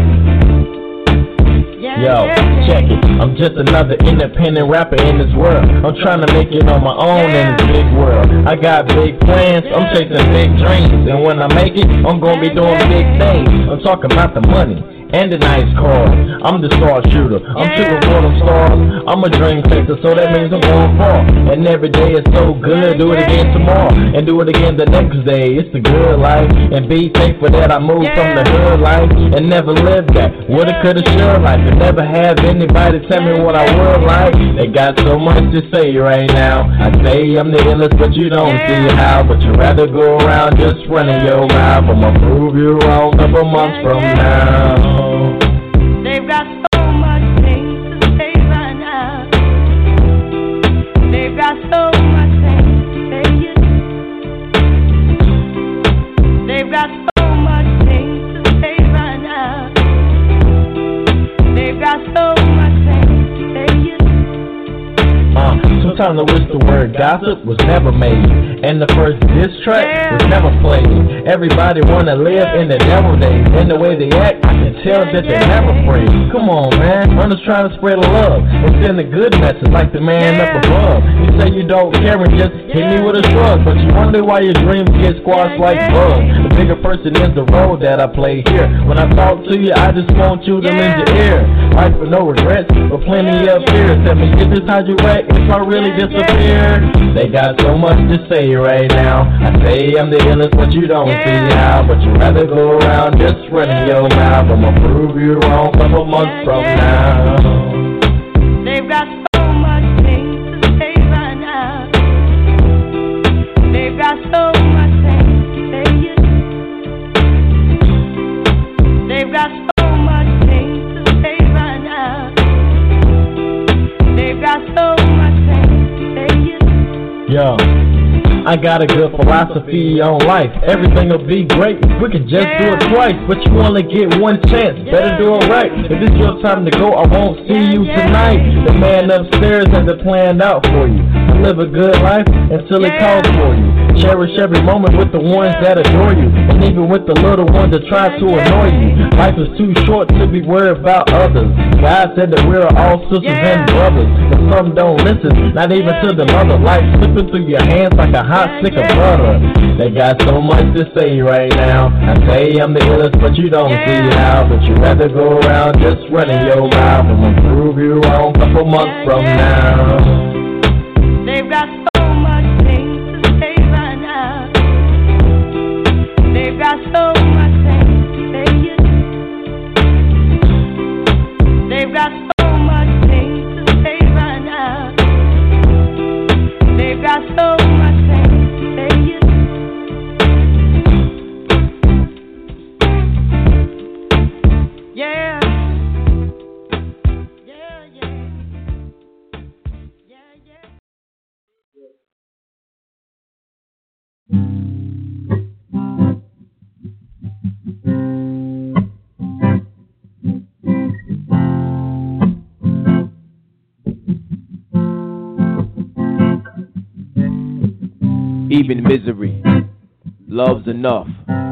D: Yo, check it, I'm just another independent rapper in this world. I'm trying to make it on my own in this big world. I got big plans, I'm chasing big dreams. And when I make it, I'm gonna be doing big things. I'm talking about the money and the nice cars. I'm the star shooter, I'm shooting for them stars. I'm a dream chaser, so that means I'm going far. And every day is so good, do it again tomorrow, and do it again the next day. It's the good life, and be thankful that I moved from the hood life and never lived that woulda, coulda, shoulda life, and never have anybody tell me what I would like. They got so much to say right now. I say I'm the illest, but you don't see how. But you rather go around just running your mouth. I'ma prove you wrong a couple months from now.
G: They've got so much things to say right now. They've got so much things to say. They've got so much things to say right now. They've got so much things to say.
D: Uh, sometimes I wish the word gossip was never made, and the first diss track was never played. Everybody wanna live in the devil days, and the way they act, I can tell that they're never afraid. Come on, man, I'm just trying to spread love and send a good message like the man up above. You say you don't care and just hit me with a shrug, but you wonder why your dreams get squashed like bugs. The bigger person is the role that I play here. When I talk to you, I just want you to lend your ear. Life with no regrets, but plenty of fears. Tell me, is this how you act if I really disappear? They got so much to say right now. I say I'm the illest, but you don't see how. But you rather go around just running your mouth. I'ma prove you wrong a couple months from now.
G: They've got so much things to say right now. They've got so much things to say. They've got so much things to say right now. They've got so much things to say.
D: Yo,
E: I got a good philosophy on life. Everything will be great. We can just do it twice, but you only get one chance. Better do it right. If it's your time to go, I won't see you tonight. The man upstairs has it planned out for you. Live a good life until it calls for you. Cherish every moment with the ones that adore you, and even with the little ones that try to annoy you. Life is too short to be worried about others. God said that we're all sisters and brothers, but some don't listen, not even to the mother. Life slipping through your hands like a hot stick of butter. They got so much to say right now. I say I'm the illest, but you don't see how. But you rather go around just running your mouth. I'm gonna prove you wrong a couple months from now.
G: They've got so much things to say right now. They've got so much things to say. They've got so much things to say right now. They've got so much things to say. Yeah.
Q: Even misery, love's enough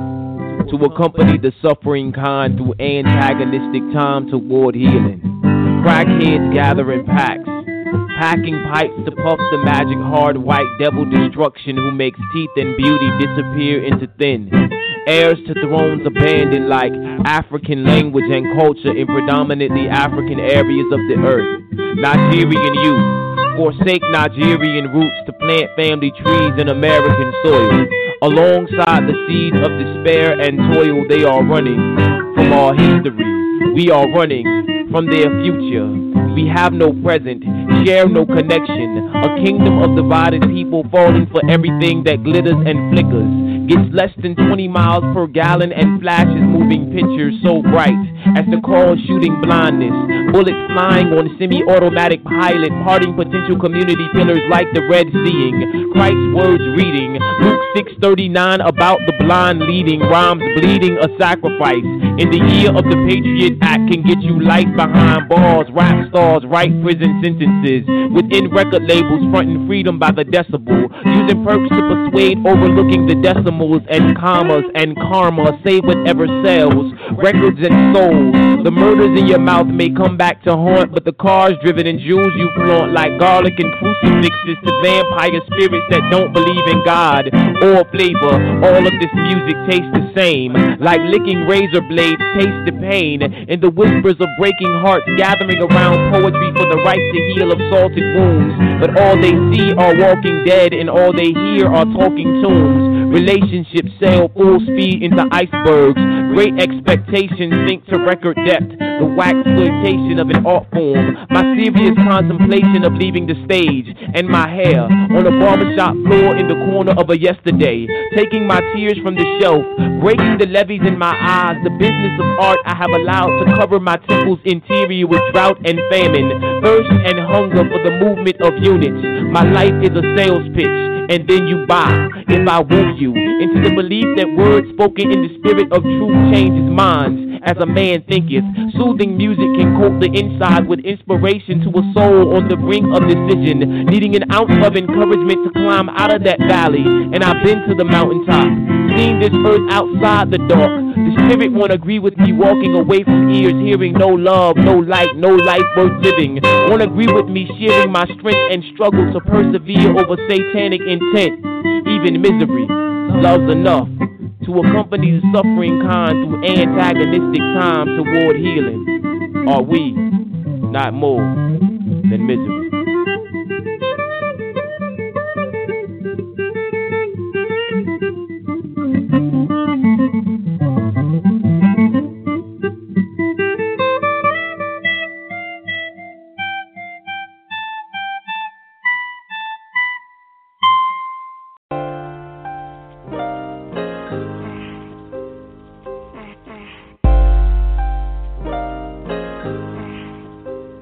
Q: to accompany the suffering kind through antagonistic time toward healing. Crackheads gather in packs, packing pipes to puff the magic hard white devil destruction who makes teeth and beauty disappear into thin. Heirs to thrones abandoned like African language and culture in predominantly African areas of the earth. Nigerian youth forsake Nigerian roots to plant family trees in American soil. Alongside the seeds of despair and toil, they are running from our history. We are running from their future. We have no present, share no connection. A kingdom of divided people falling for everything that glitters and flickers. Gets less than twenty miles per gallon and flashes moving pictures so bright as to cause shooting blindness. Bullets flying on semi-automatic pilot, parting potential community pillars like the red seeing. Christ's words reading, Luke six thirty-nine about the blind leading, rhymes bleeding a sacrifice. In the year of the Patriot Act can get you life behind bars, rap stars write prison sentences. Within record labels fronting freedom by the decibel, using perks to persuade, overlooking the decimals and commas and karma, save whatever sells. Records and souls, the murders in your mouth may come back to haunt, but the cars driven in jewels you flaunt like garlic and crucifixes to vampire spirits that don't believe in God or flavor. All of this music tastes the same, like licking razor blades taste the pain, and the whispers of breaking hearts gathering around poetry for the right to heal assaulted wounds. But all they see are walking dead, and all they hear are talking tombs. Relationships sail full speed into icebergs. Great expectations sink to record depth. The wax flirtation of an art form. My serious contemplation of leaving the stage. And my hair on a barbershop floor in the corner of a yesterday. Taking my tears from the shelf. Breaking the levees in my eyes. The business of art I have allowed to cover my temple's interior with drought and famine. Thirst and hunger for the movement of units. My life is a sales pitch. And then you buy, if I woo you, into the belief that words spoken in the spirit of truth changes minds, as a man thinketh. Soothing music can coat the inside with inspiration to a soul on the brink of decision, needing an ounce of encouragement to climb out of that valley. And I've been to the mountaintop, seen this earth outside the dark. The spirit won't agree with me walking away from ears, hearing no love, no light, no life worth living. Won't agree with me sharing my strength and struggle to persevere over satanic intent. Even misery, love's enough to accompany the suffering kind through antagonistic time toward healing. Are we not more than misery?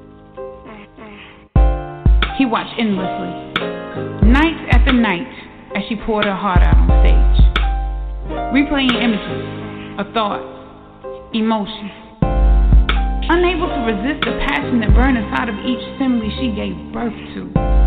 F: He watched endlessly, night after night, as she poured her heart out on stage. Replaying images of thoughts, emotions, unable to resist the passion that burned inside of each simile she gave birth to.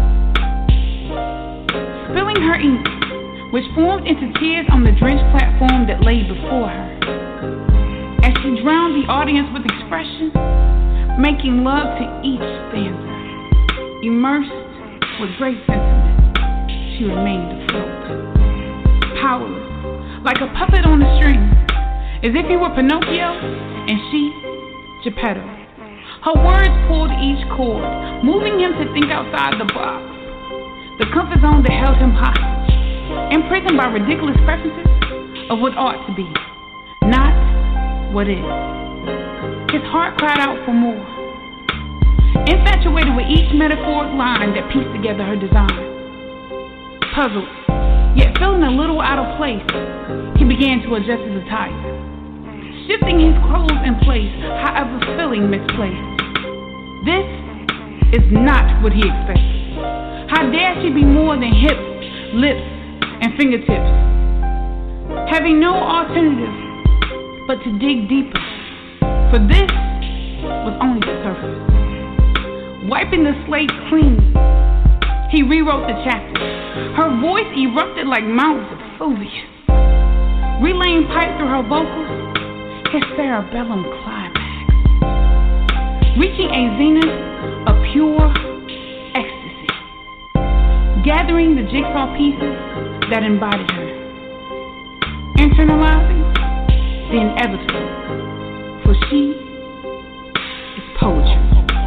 F: Spilling her ink, which formed into tears on the drenched platform that lay before her. As she drowned the audience with expression, making love to each stanza. Immersed with great sentiment, she remained afloat. Powerless, like a puppet on a string, as if he were Pinocchio and she, Geppetto. Her words pulled each chord, moving him to think outside the box. The comfort zone that held him hostage, imprisoned by ridiculous preferences of what ought to be, not what is. His heart cried out for more, infatuated with each metaphoric line that pieced together her design. Puzzled, yet feeling a little out of place, he began to adjust his attire, shifting his clothes in place, however feeling misplaced. This is not what he expected. How dare she be more than hips, lips, and fingertips? Having no alternative but to dig deeper, for this was only the surface. Wiping the slate clean, he rewrote the chapter. Her voice erupted like Mount Vesuvius, relaying pipe through her vocals, his cerebellum climax, reaching a zenith of pure ecstasy, gathering the jigsaw pieces that embodied her, internalizing the inevitable, for she is poetry.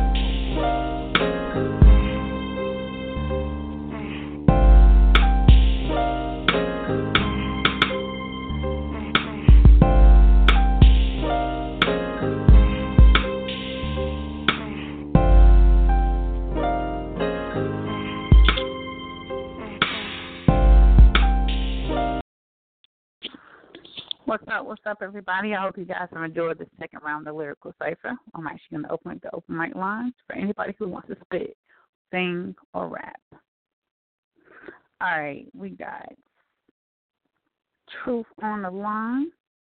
C: What's up, what's up, everybody? I hope you guys have enjoyed the second round of Lyrical Cypher. I'm actually going to open up the open mic lines for anybody who wants to spit, sing, or rap. All right, we got Truth on the line.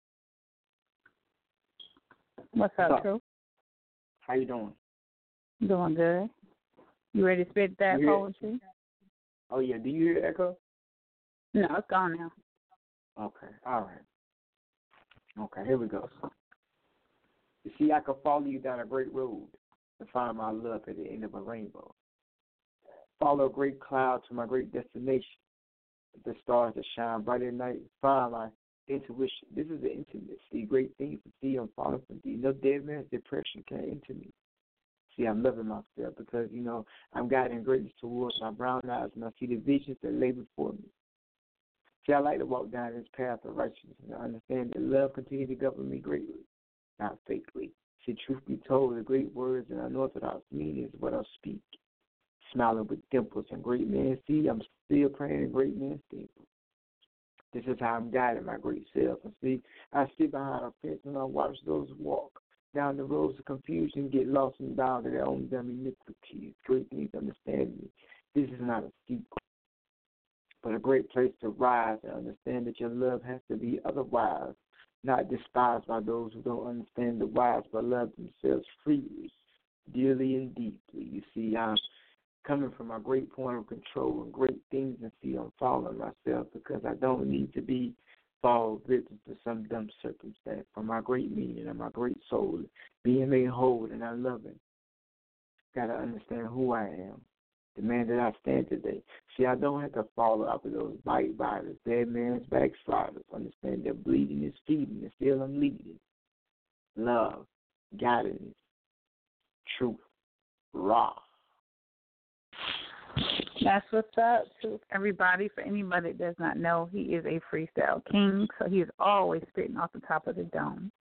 C: What's up,
J: What's up?
C: Truth?
J: How you doing?
C: Doing good. You ready to spit that
J: You hear-
C: poetry?
J: Oh, yeah. Do you hear Echo?
C: No, it's gone now.
J: Okay. All right. Okay, here we go. You see, I could follow you down a great road to find my love at the end of a rainbow. Follow a great cloud to my great destination. The stars that shine bright at night, find my intuition. This is the intimacy, great things to see. I'm falling for thee. No dead man's depression can't enter me. See, I'm loving myself because, you know, I'm guiding greatness towards my brown eyes, and I see the visions that lay before me. See, I like to walk down this path of righteousness and understand that love continues to govern me greatly, not fakely. See, truth be told, the great words and unorthodox meaning is what I speak. Smiling with dimples and great men see, I'm still praying in great men's temple. This is how I'm guiding my great self. And see, I sit behind a fence and I watch those walk down the roads of confusion, get lost and bound to their own dumb iniquities. Great things understand me. This is not a secret, but a great place to rise and understand that your love has to be otherwise, not despised by those who don't understand the wise, but love themselves freely, dearly and deeply. You see, I'm coming from a great point of control and great things, and see, I'm following myself because I don't need to be fall victim to some dumb circumstance. For my great meaning and my great soul, being made whole and I love it. Got to understand who I am. The man that I stand today. See, I don't have to follow after those bite biters, dead man's backsliders. Understand that bleeding is feeding, and still I'm leading. Love, guidance, truth, raw.
C: That's what's up, Truth, everybody. For anybody that does not know, he is a freestyle king, so he is always spitting off the top of the dome.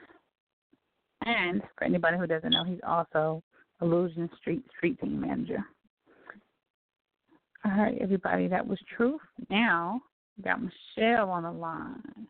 C: And for anybody who doesn't know, he's also Illusion Street Street Team Manager. All right, everybody, that was Truth. Now, we got Michelle on the line.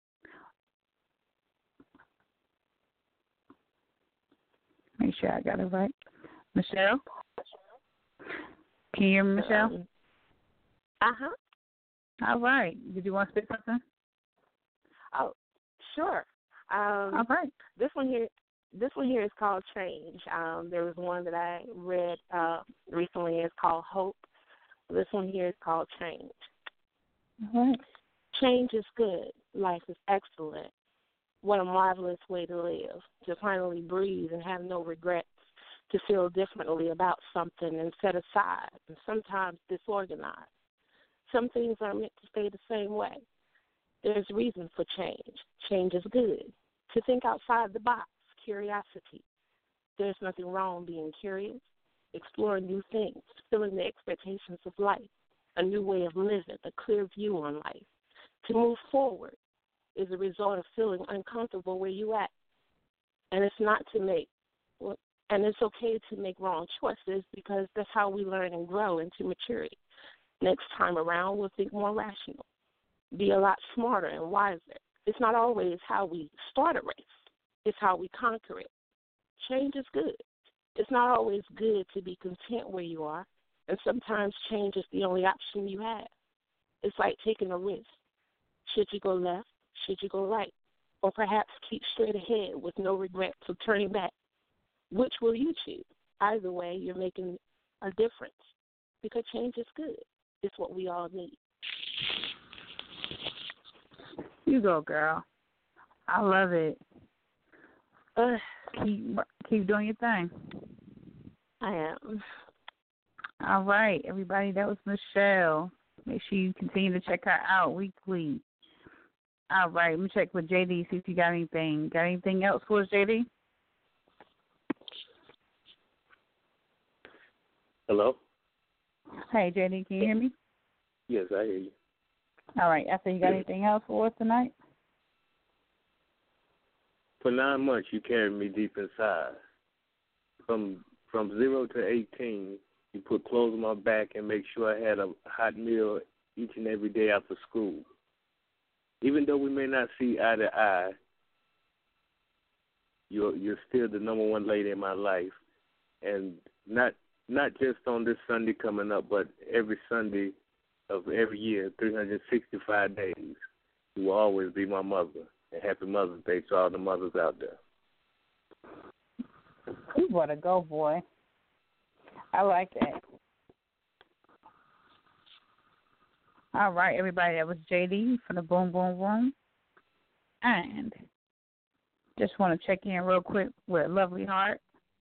C: Make sure I got it right. Michelle? Can you hear me, Michelle?
K: Uh-huh.
C: All right. Did you want to say something?
K: Oh, sure. Um,
C: All right.
K: This one here, this one here is called Change. Um, there was one that I read uh, recently. It's called Hope. This one here is called Change.
C: All right.
K: Change is good. Life is excellent. What a marvelous way to live, to finally breathe and have no regrets, to feel differently about something and set aside and sometimes disorganized. Some things are meant to stay the same way. There's reason for change. Change is good. To think outside the box, curiosity. There's nothing wrong being curious, exploring new things, filling the expectations of life, a new way of living, a clear view on life. To move forward is a result of feeling uncomfortable where you at. And it's not to make, and it's okay to make wrong choices because that's how we learn and grow into maturity. Next time around, we'll think more rational, be a lot smarter and wiser. It's not always how we start a race. It's how we conquer it. Change is good. It's not always good to be content where you are, and sometimes change is the only option you have. It's like taking a risk. Should you go left? Should you go right? Or perhaps keep straight ahead with no regrets of turning back? Which will you choose? Either way, you're making a difference because change is good. It's what we all need.
C: You go, girl. I love it. Uh, keep keep doing your thing.
K: I am.
C: All right, everybody. That was Michelle. Make sure you continue to check her out weekly. All right, let me check with J D, see if you got anything. Got anything else for us, J D?
L: Hello?
C: Hey, J D, can you hear me?
L: Yes, I hear you.
C: All right, I said you got anything else for us tonight?
L: For nine months, you carried me deep inside. From from zero to eighteen, you put clothes on my back and make sure I had a hot meal each and every day after school. Even though we may not see eye to eye, you're you're still the number one lady in my life, and not not just on this Sunday coming up, but every Sunday of every year, three hundred sixty-five days, you will always be my mother. And happy Mother's Day to all the mothers out there.
C: You want to go, boy. I like that. All right, everybody, that was J D from the Boom Boom Room. And just want to check in real quick with Lovely Heart.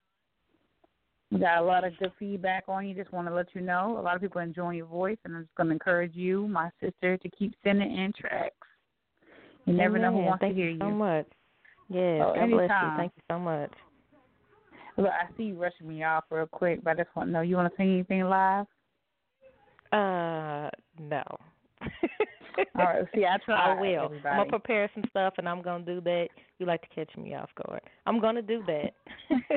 C: We got a lot of good feedback on you. Just want to let you know. A lot of people are enjoying your voice, and I'm just going to encourage you, my sister, to keep sending in tracks. You never
M: Amen.
C: know who wants
M: Thank
C: to hear
M: you
C: you.
M: so much. Yes,
C: Oh,
M: God bless
C: anytime.
M: you. Thank you so much.
C: Look, I see you rushing me off real quick, but I just want to know, you want to sing anything live?
M: Uh, no.
C: All right, see, I try.
M: I will.
C: Everybody.
M: I'm going to prepare some stuff, and I'm going to do that. You like to catch me off guard. I'm going to do that.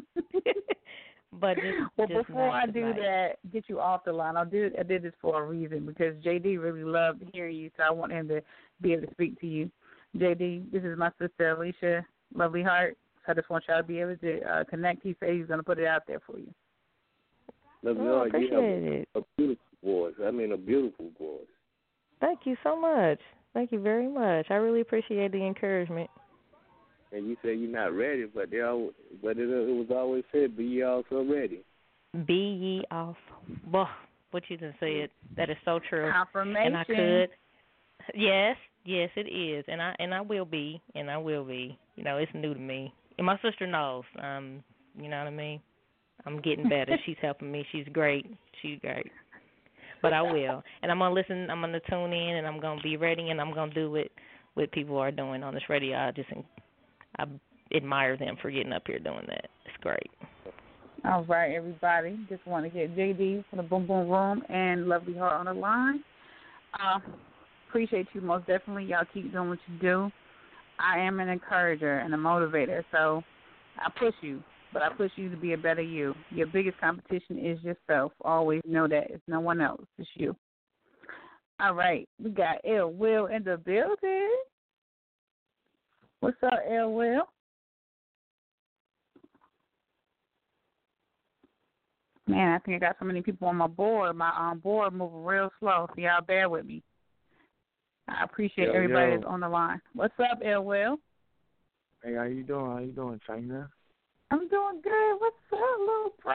M: But just,
C: well,
M: just
C: before I
M: not
C: do
M: tonight.
C: that, get you off the line. I did I did this for a reason because J D really loved hearing you, so I want him to be able to speak to you. J D, this is my sister Alicia, Lovely Heart. So I just want y'all to be able to uh, connect. He said he's going to put it out there for you.
L: Lovely
M: Oh, I
L: Heart, you have
M: appreciate
L: a,
M: it.
L: a beautiful voice. I mean, a beautiful voice.
M: Thank you so much. Thank you very much. I really appreciate the encouragement.
L: And you say you're not ready, but they all, but it, it was always said, be ye also ready.
M: Be ye off. Well, what you just said, that is so true.
C: Confirmation.
M: And I could. Yes, yes, it is, and I and I will be, and I will be. You know, it's new to me, and my sister knows. Um, you know what I mean. I'm getting better. She's helping me. She's great. She's great. But I will, and I'm gonna listen. I'm gonna tune in, and I'm gonna be ready, and I'm gonna do what what people are doing on this radio. I just I admire them for getting up here doing that. It's great.
C: All right, everybody. Just want to get J D from the Boom Boom Room and Lovely Heart on the line. Uh, appreciate you most definitely. Y'all keep doing what you do. I am an encourager and a motivator, so I push you, but I push you to be a better you. Your biggest competition is yourself. Always know that. It's no one else. It's you. All right. We got Ill Will in the building. What's up, Ill Will? Man, I think I got so many people on my board. My um, board moving real slow, so y'all bear with me. I appreciate
J: yo,
C: everybody
J: yo.
C: that's on the line. What's up, L. Will?
J: Hey, how you doing? How you doing, China?
C: I'm doing good. What's up, little bro?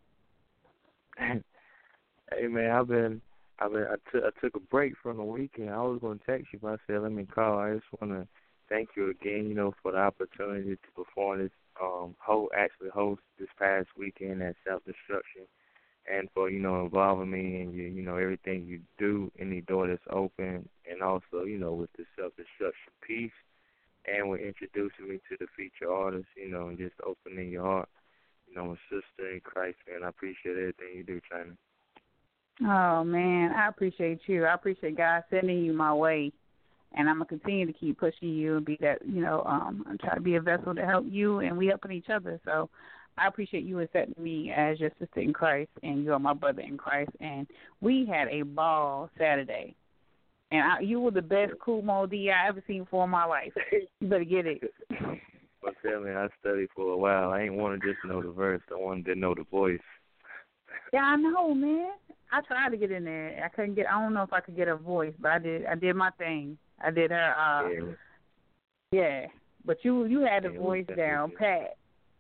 J: Hey, man, I've been, I've been, I, t- I took a break from the weekend. I was going to text you, but I said, let me call. I just want to thank you again, you know, for the opportunity to perform this, um, ho- actually host this past weekend at Self-Destruction, and for, you know, involving me in, you, you know, everything you do, any door that's open, and also, you know, with the Self-Destruction piece, and with introducing me to the feature artist, you know, and just opening your heart. You know, my sister in Christ, man, I appreciate everything you do, China.
C: Oh, man, I appreciate you. I appreciate God sending you my way. And I'm going to continue to keep pushing you and be that, you know, um, I'm trying to be a vessel to help you, and we helping each other. So I appreciate you accepting me as your sister in Christ, and you're my brother in Christ. And we had a ball Saturday. And I, you were the best Kool Moe Dee I ever seen before in my life. You better get it.
J: But tell me, I studied for a while. I ain't want to just know the verse. I wanted to know the voice.
C: Yeah, I know, man. I tried to get in there. I couldn't get. I don't know if I could get her voice, but I did. I did my thing. I did her. Uh,
J: yeah.
C: yeah. But you, you had the
J: yeah,
C: voice down pat.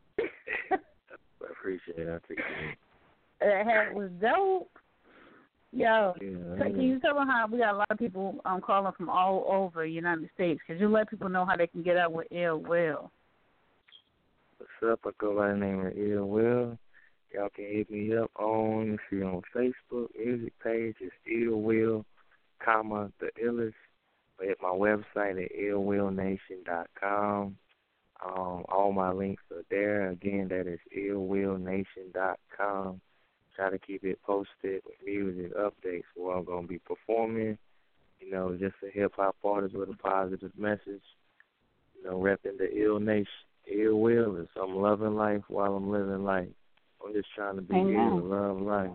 J: I appreciate it. I appreciate it.
C: That hat was dope. Yo,
J: Yeah,
C: so can you tell them how we got a lot of people um, calling from all over the United States? Could you let people know how they can get up with Ill Will?
J: What's up? I go by the name of Ill Will. Y'all can hit me up on, if you're on Facebook, music page, it's Ill Will, comma, the illest. Or hit my website at ill will nation dot com. Um, all my links are there. Again, that is ill will nation dot com. Try to keep it posted with music updates where I'm going to be performing. You know, just a hip-hop artist with a positive message. You know, repping the Ill Nation. Ill Will is I'm loving life while I'm living life. I'm just trying to be ill, love life.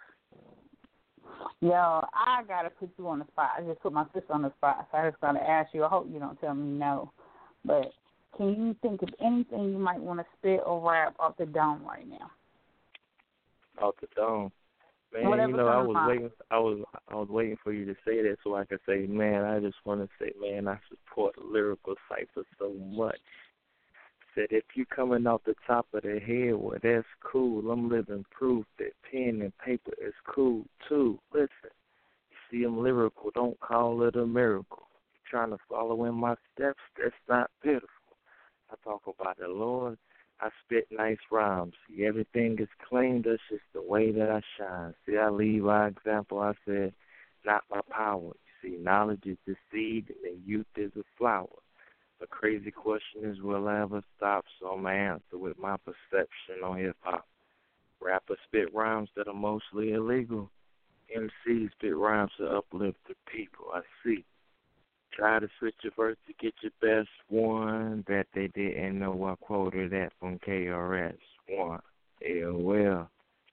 C: Yo, I got to put you on the spot. I just put my sister on the spot, so I just got to ask you. I hope you don't tell me no. But can you think of anything you might want to spit or rap off the dome right now?
J: Off the dome. Man,
C: Whatever
J: you know, I was
C: mind.
J: waiting I was I was waiting for you to say that so I could say, man, I just want to say, man, I support Lyrical Cypher so much. Said if you coming off the top of the head, well, that's cool. I'm living proof that pen and paper is cool, too. Listen, you see I'm lyrical, don't call it a miracle. You're trying to follow in my steps, that's not pitiful. I talk about the Lord, I spit nice rhymes. See, everything is clean, that's just the way that I shine. See, I leave by example, I said, not my power. You see, knowledge is the seed, and youth is a flower. The crazy question is, will I ever stop? So I'm going to answer with my perception on hip-hop. Rappers spit rhymes that are mostly illegal. M Cs spit rhymes to uplift the people. I see. Try to switch your verse to get your best one. That they didn't know I quoted that from K R S One. Yeah, well.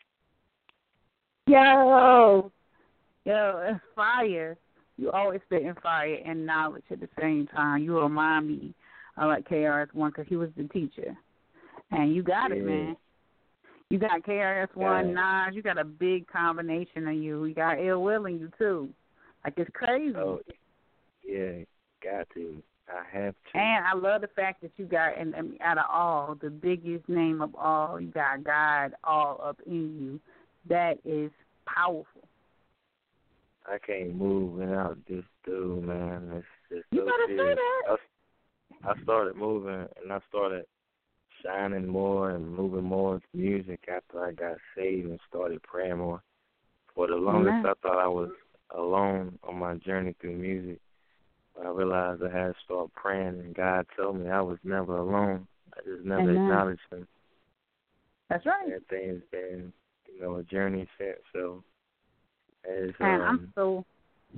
C: Yo, yo, it's fire. You always spitting fire and knowledge at the same time. You remind me of like K R S One because he was the teacher. And you got
J: yeah.
C: it, man. You got K R S One,
J: yeah.
C: Nas. You got a big combination of you. You got Ill Will in you, too. Like, it's crazy.
J: Oh, yeah, got to. I have to.
C: And I love the fact that you got, and, and out of all, the biggest name of all, you got God all up in you. That is powerful.
J: I can't move without this dude, man. It's just
C: You
J: so
C: better
J: serious.
C: say that.
J: I, I started moving, and I started shining more and moving more with music after I got saved and started praying more. For the longest,
C: Amen.
J: I thought I was alone on my journey through music. But I realized I had to start praying, and God told me I was never alone. I just never
C: Amen.
J: acknowledged Him.
C: That's right.
J: Everything's been, you know, a journey since. So, as,
C: and
J: um,
C: I'm so.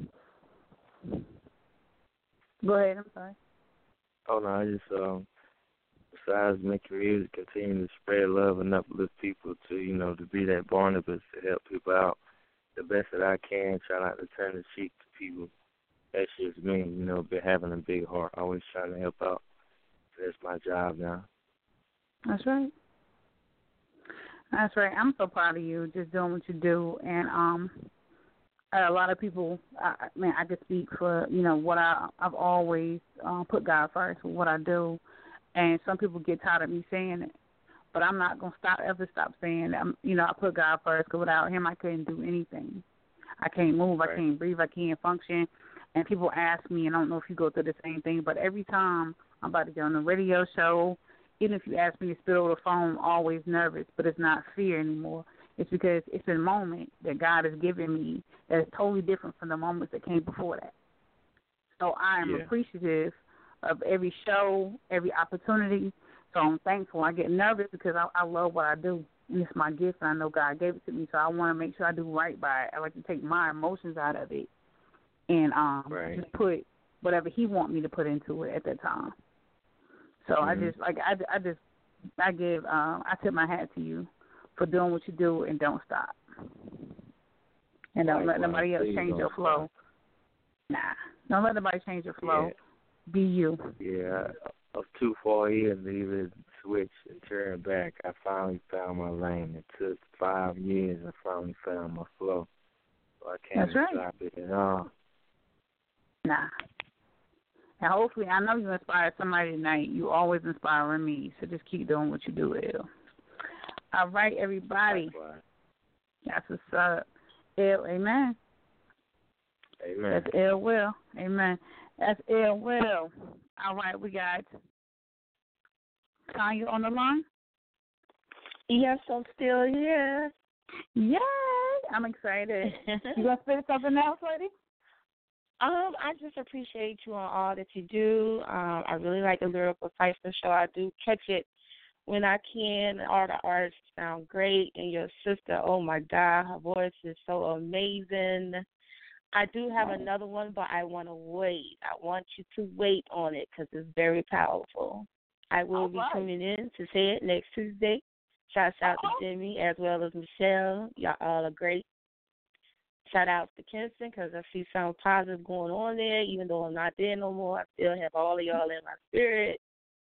C: Go ahead. I'm sorry.
J: Oh no, I just um. Besides making music, continue to spread love and uplift people to, you know, to be that Barnabas to help people out the best that I can. Try not to turn the cheek to people. That's just me, you know, been having a big heart, always trying to help out. That's my job now.
C: That's right. That's right. I'm so proud of you, just doing what you do. And um, a lot of people, I, I mean, I could speak for, you know, what I, I've always uh, put God first with what I do. And some people get tired of me saying it. But I'm not going to stop, ever stop saying that. I'm, you know, I put God first because without him I couldn't do anything. I can't move, right. I can't breathe, I can't function. And people ask me, and I don't know if you go through the same thing, but every time I'm about to get on a radio show, even if you ask me to spit over the phone, I'm always nervous, but it's not fear anymore. It's because it's a moment that God has given me that is totally different from the moments that came before that. So I am yeah. appreciative of every show, every opportunity. So I'm thankful. I get nervous because I, I love what I do, and it's my gift, and I know God gave it to me, so I want to make sure I do right by it. I like to take my emotions out of it and um, right. just put whatever he wants me to put into it at that time. So mm-hmm. I just, like, I, I just, I give, um, I tip my hat to you for doing what you do and don't stop. And don't right, let nobody else change your flow. Nah, don't let nobody change your flow. Yeah. Be you.
R: Yeah, I was too far in to even switch and turn back. I finally found my lane. It took five years. I finally found my flow. So I can't
C: right.
R: stop it at all.
C: Nah. And hopefully, I know you inspired somebody tonight. You always inspiring me. So just keep doing what you do, El. All right, everybody.
R: Likewise.
C: That's what's up. El, amen.
R: Amen.
C: That's El Will. Amen. That's El Will. All right, we got Tanya on the line.
I: Yes, I'm still here.
C: Yay! I'm excited. You gonna spit something else, lady?
I: Um, I just appreciate you on all that you do. Um, I really like the Lyrical Cipher show. I do catch it when I can. All the artists sound great, and your sister, oh my God, her voice is so amazing. I do have another one, but I want to wait. I want you to wait on it because it's very powerful. I will all be right. tuning in to say it next Tuesday. Shouts out to Jimmy as well as Michelle. Y'all all are great. Shout out to Kinston because I see something positive going on there. Even though I'm not there no more, I still have all of y'all in my spirit.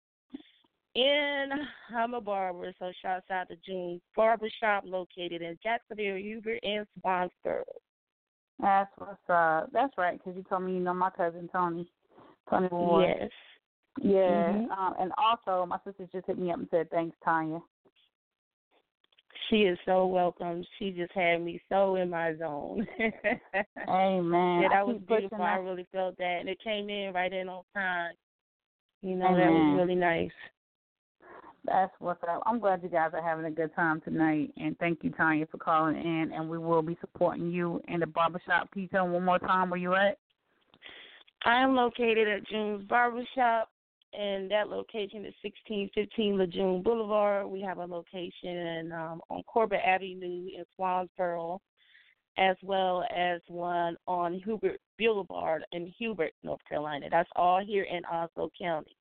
I: And I'm a barber, so shouts out to June's Barbershop located in Jacksonville, Hubert, and Swansboro.
C: That's what's up. That's right, because you told me you know my cousin Tony. Tony Ward.
I: Yes.
C: Yeah.
I: Mm-hmm.
C: Um, and also, my sister just hit me up and said, thanks, Tanya.
I: She is so welcome. She just had me so in my zone.
C: Amen.
I: Yeah, that
C: I
I: was beautiful.
C: that.
I: I really felt that. And it came in right in on time. You know,
C: Amen.
I: that was really nice.
C: That's what's up. I'm glad you guys are having a good time tonight. And thank you, Tanya, for calling in. And we will be supporting you in the barbershop. Can you tell me one more time where you at?
I: I am located at June's Barbershop, and that location is sixteen fifteen Lejeune Boulevard. We have a location um, on Corbett Avenue in Swansboro, as well as one on Hubert Boulevard in Hubert, North Carolina. That's all here in Onslow County.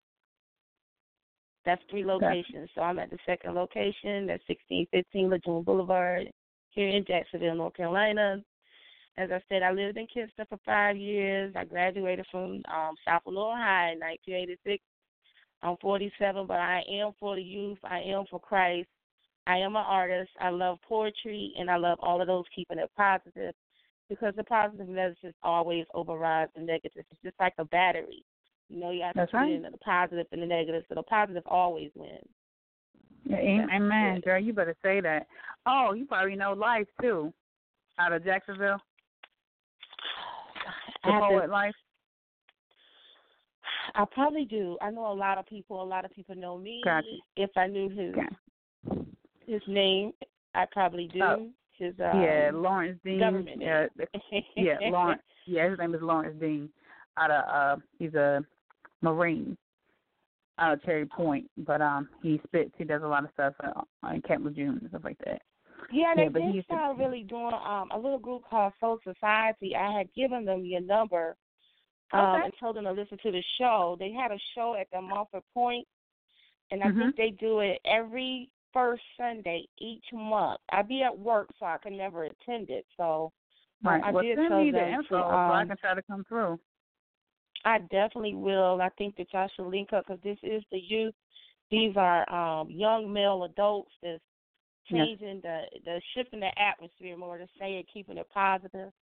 I: That's three locations. So I'm at the second location. That's sixteen fifteen Lejeune Boulevard here in Jacksonville, North Carolina. As I said, I lived in Kinston for five years. I graduated from um, South Lenore High in nineteen eighty-six. I'm forty-seven, but I am for the youth. I am for Christ. I am an artist. I love poetry, and I love all of those, keeping it positive, because the positive message always overrides the negative. It's just like a battery. You know, you have to
C: That's
I: put
C: right.
I: in the positive and the negative, so the positive always wins.
C: Yeah, amen, yeah. Girl. You better say that. Oh, you probably know Life, too, out of Jacksonville. The poet to, Life.
I: I probably do. I know a lot of people. A lot of people know me.
C: Gotcha.
I: If I knew his
C: okay.
I: his name, I probably do.
C: Oh.
I: His um,
C: yeah, Lawrence Dean.
I: Government
C: Yeah, yeah, Lawrence. Yeah, his name is Lawrence Dean. Out of uh, he's a Marine out of Cherry Point, but um, he spits. He does a lot of stuff uh, in Camp Lejeune and stuff like that.
I: Yeah, they
C: yeah, but
I: did start to... really doing um, a little group called Soul Society. I had given them your number um,
C: okay.
I: and told them to listen to the show. They had a show at the Montfort Point, and I
C: mm-hmm.
I: think they do it every first Sunday each month. I be at work, so I can never attend it. So um,
C: right.
I: I
C: well,
I: did
C: send
I: tell
C: me the
I: them
C: info
I: to, um,
C: so I can try to come through.
I: I definitely will. I think that y'all should link up because this is the youth. These are um, young male adults that's changing yes. the, the shifting the atmosphere, more to say it, keeping it positive.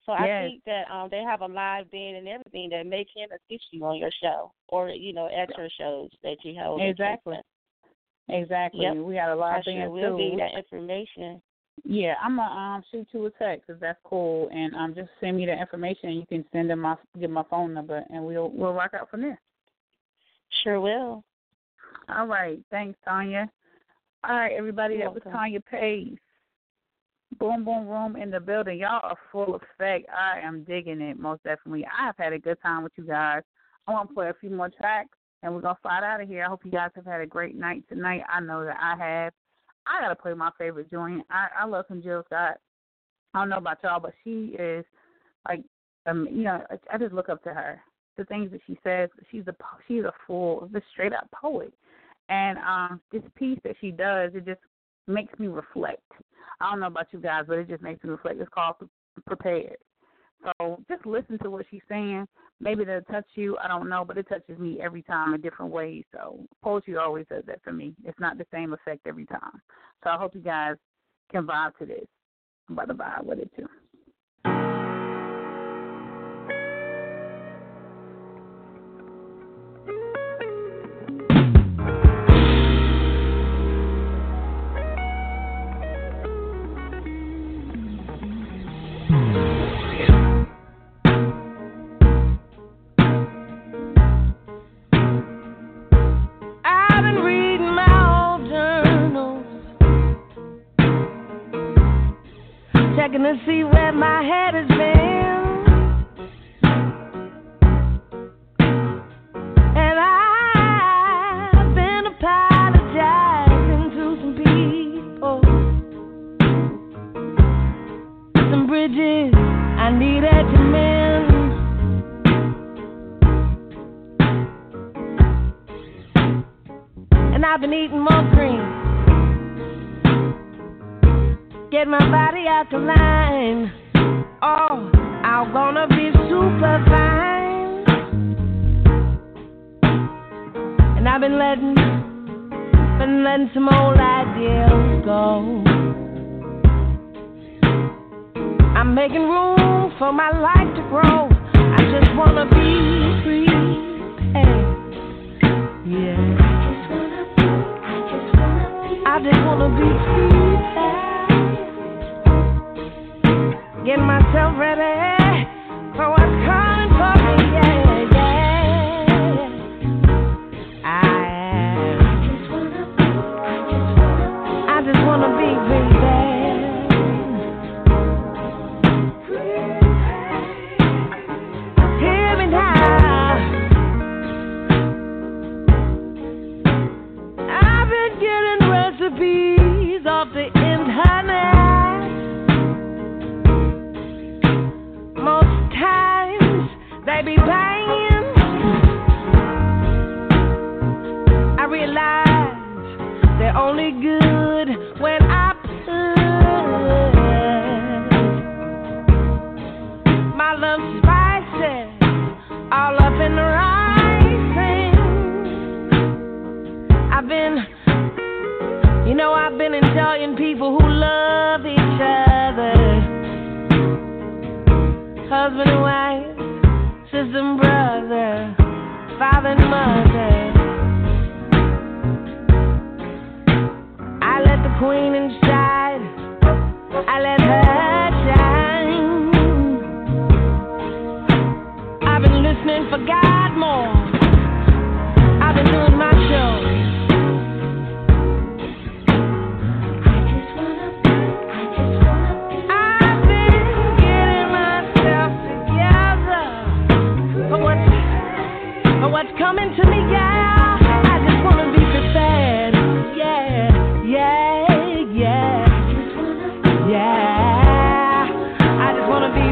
I: So I
C: Yes.
I: think that um, they have a live band and everything that may can assist you on your show or, you know, at your shows that you hold.
C: Exactly. Exactly.
I: Yep.
C: We got a live
I: I sure
C: band
I: will
C: too.
I: give you that information.
C: Yeah, I'm gonna um, shoot you a text if that's cool, and um, just send me the information. You can send them my give my phone number, and we'll we'll rock out from there.
I: Sure will.
C: All right, thanks, Tanya. All right, everybody,
I: You're
C: that was
I: welcome.
C: Tanya Pace. Boom Boom Room in the building. Y'all are full effect. I am digging it, most definitely. I've had a good time with you guys. I want to play a few more tracks, and we're going to slide out of here. I hope you guys have had a great night tonight. I know that I have. I got to play my favorite joint. I, I love some Jill Scott. I don't know about y'all, but she is, like, um, you know, I, I just look up to her. The things that she says, she's a, she's a full, just straight-up poet. And um, this piece that she does, it just makes me reflect. I don't know about you guys, but it just makes me reflect. It's called Prepared. So just listen to what she's saying. Maybe it'll touch you. I don't know, but it touches me every time in different ways. So poetry always does that for me. It's not the same effect every time. So I hope you guys can vibe to this. I'm about to vibe with it, too.
G: Checking to see where my head has been, and I've been apologizing to some people, some bridges I needed to mend. And I've been eating more cream, get my body alkaline. Oh, I'm gonna be super fine. And I've been letting, been letting some old ideas go. I'm making room for my life to grow. I just wanna be free. Hey, yeah. I just wanna be free. Getting myself ready for what's coming for me, yeah, yeah. I am. I just wanna be free, hear me now. I've been getting recipes off the internet. Most times they be paying. I realize they're only good when I put my love spices all up in the right thing. I've been, you know, I've been enjoying people who love each other. Husband and wife, sister and brother, father and mother. I let the queen inside, I let her shine. I've been listening for God more, I've been doing my show. What's coming to me, yeah, I just wanna be prepared, yeah, yeah, yeah, yeah, I just wanna be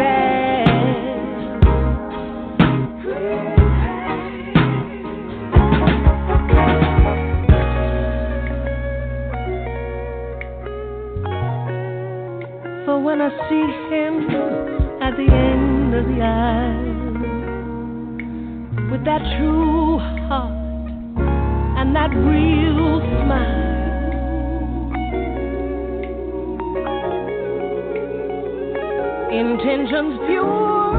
G: prepared. For when I see him at the end of the aisle, with that true heart and that real smile, intentions pure,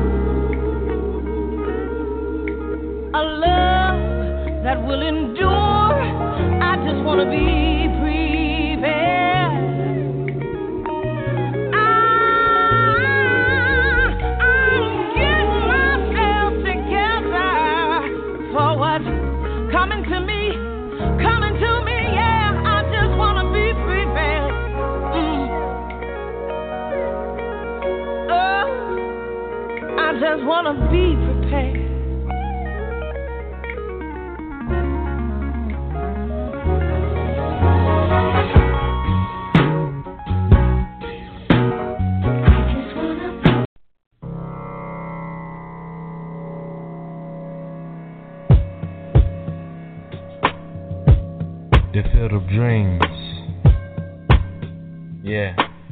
G: a love that will endure. I just want to be prepared. I, I'll get myself together for what's coming to me, coming to me. Yeah, I just want to be prepared. Mm. Oh, I just want to be prepared.
P: The field of dreams. Yeah.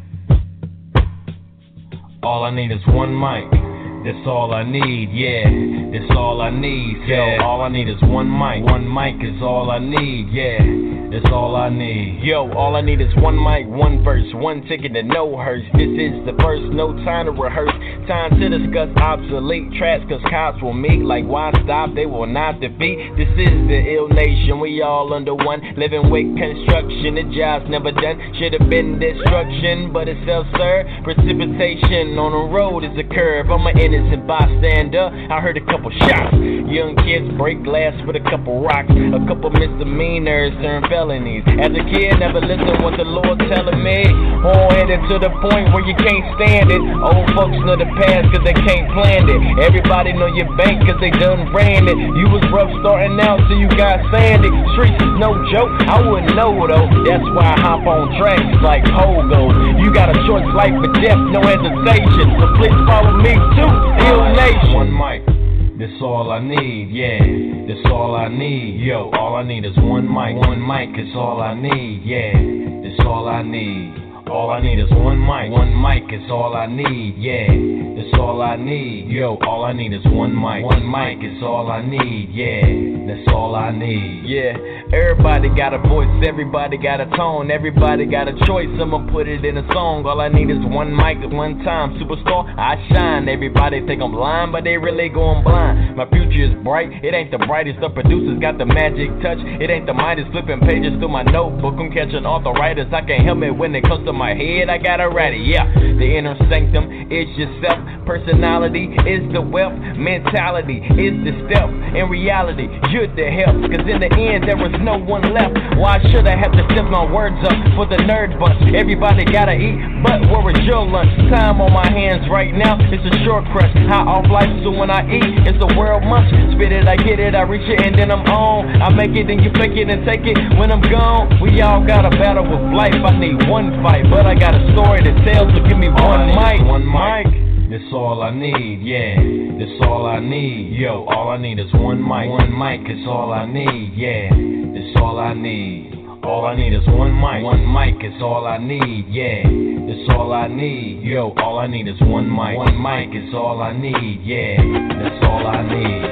P: All I need is one mic. That's all I need, yeah. That's all I need, yeah. All I need is one mic. One mic is all I need, yeah. That's all I need.
Q: Yo, all I need is one mic, one verse, one ticket to no hearse. This is the first, no time to rehearse. Time to discuss obsolete tracks, cause cops will meet like why stop, they will not defeat. This is the ill nation, we all under one. Living with construction, the job's never done. Should've been destruction, but it's self-serve. Precipitation on the road is a curve. I'm an innocent bystander, I heard a couple shots. Young kids break glass with a couple rocks. A couple misdemeanors turn felonies. As a kid, never listened what the Lord telling me. On headed to the point where you can't stand it. Old folks know the past cause they can't plan it. Everybody know your bank cause they done ran it. You was rough starting out so you got sanded. Streets is no joke, I wouldn't know though. That's why I hop on tracks like pogos. You got a choice, life or death, no hesitation. So please follow me too, Ill Nation.
P: One mic. That's all I need, yeah. That's all I need, yo. All I need is one mic. One mic is all I need, yeah. That's all I need. All I need is one mic. One mic is all I need, yeah. That's all I need, yo. All I need is one mic. One mic is all I need, yeah. That's all I need.
Q: Yeah, everybody got a voice, everybody got a tone, everybody got a choice. I'ma put it in a song. All I need is one mic at one time. Superstar, I shine. Everybody think I'm blind, but they really going blind. My future is bright. It ain't the brightest. The producers got the magic touch. It ain't the Midas flipping pages through my notebook. I'm catching arthritis. I can't help it when it comes to my head. I gotta write it. Yeah, the inner sanctum is yourself. Personality is the wealth. Mentality is the step. In reality, you're the help. Cause in the end, there was no one left. Why should I have to step my words up for the nerd bunch? Everybody gotta eat, but where is your lunch? Time on my hands right now, it's a short crutch. High off life, so when I eat, it's a world munch. Spit it, I get it, I reach it, and then I'm on. I make it, then you fake it and take it when I'm gone. We all got a battle with life. I need one fight, but I got a story to tell, so give me one mic.
P: One mic. That's all I need, yeah. That's all I need, yo. All I need is one mic. One mic is all I need, yeah. That's all I need. All I need is one mic. One mic is all I need, yeah. That's all I need, yo. All I need is one mic. One mic is all I need, yeah. That's all I need.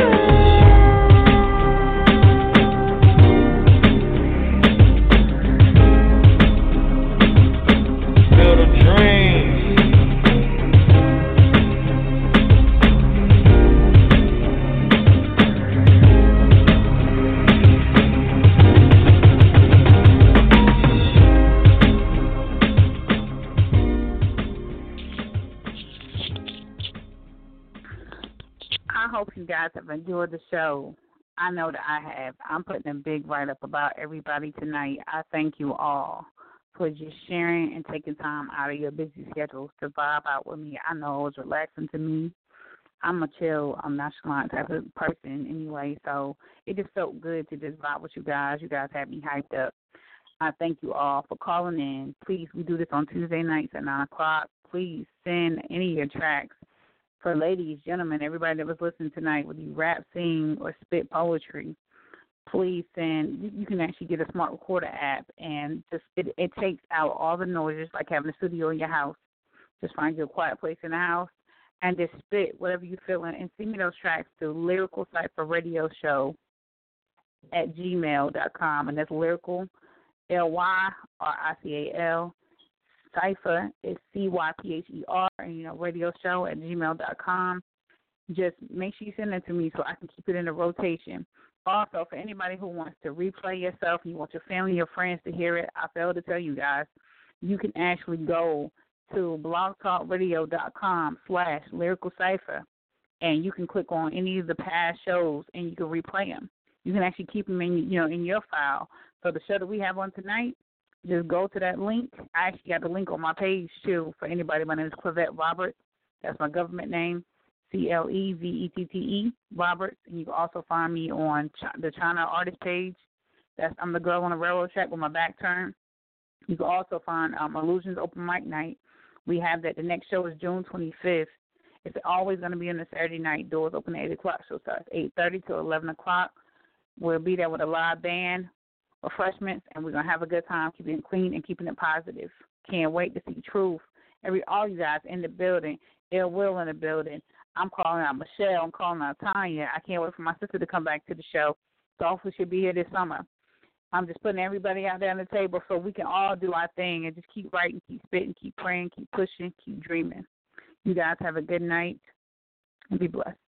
C: You guys have enjoyed the show. I know that I have. I'm putting a big write-up about everybody tonight. I thank you all for just sharing and taking time out of your busy schedules to vibe out with me. I know it was relaxing to me. I'm a chill, I'm nonchalant type of person anyway, so it just felt good to just vibe with you guys. You guys had me hyped up. I thank you all for calling in. Please, we do this on Tuesday nights at nine o'clock. Please send any of your tracks. For ladies, gentlemen, everybody that was listening tonight, whether you rap, sing, or spit poetry, please send. You, you can actually get a smart recorder app, and just it, it takes out all the noises, like having a studio in your house. Just find your quiet place in the house, and just spit whatever you're feeling, and send me those tracks to Lyrical Cypher Radio Show at gmail dot com, and that's lyrical, L Y R I C A L, Cypher is C Y P H E R, and, you know, radio show at gmail dot com. Just make sure you send it to me so I can keep it in the rotation. Also, for anybody who wants to replay yourself and you want your family, your friends to hear it, I failed to tell you guys, you can actually go to blogtalkradio.com slash lyrical cipher, and you can click on any of the past shows and you can replay them. You can actually keep them in, you know, in your file. So the show that we have on tonight, just go to that link. I actually got the link on my page, too, for anybody. My name is Clevette Roberts. That's my government name, C L E V E T T E, Roberts. And you can also find me on Ch- the China Artist page. That's I'm the girl on the railroad track with my back turned. You can also find um, Illusions Open Mic Night. We have that. The next show is June twenty-fifth. It's always going to be on a Saturday night. Doors open at eight o'clock. So it starts eight thirty to eleven o'clock. We'll be there with a live band, refreshments, and we're going to have a good time, keeping it clean and keeping it positive. Can't wait to see Truth. Every all you guys in the building, Ill Will in the building. I'm calling out Michelle. I'm calling out Tanya. I can't wait for my sister to come back to the show. So hopefully she'll be here this summer. I'm just putting everybody out there on the table so we can all do our thing and just keep writing, keep spitting, keep praying, keep pushing, keep dreaming. You guys have a good night and be blessed.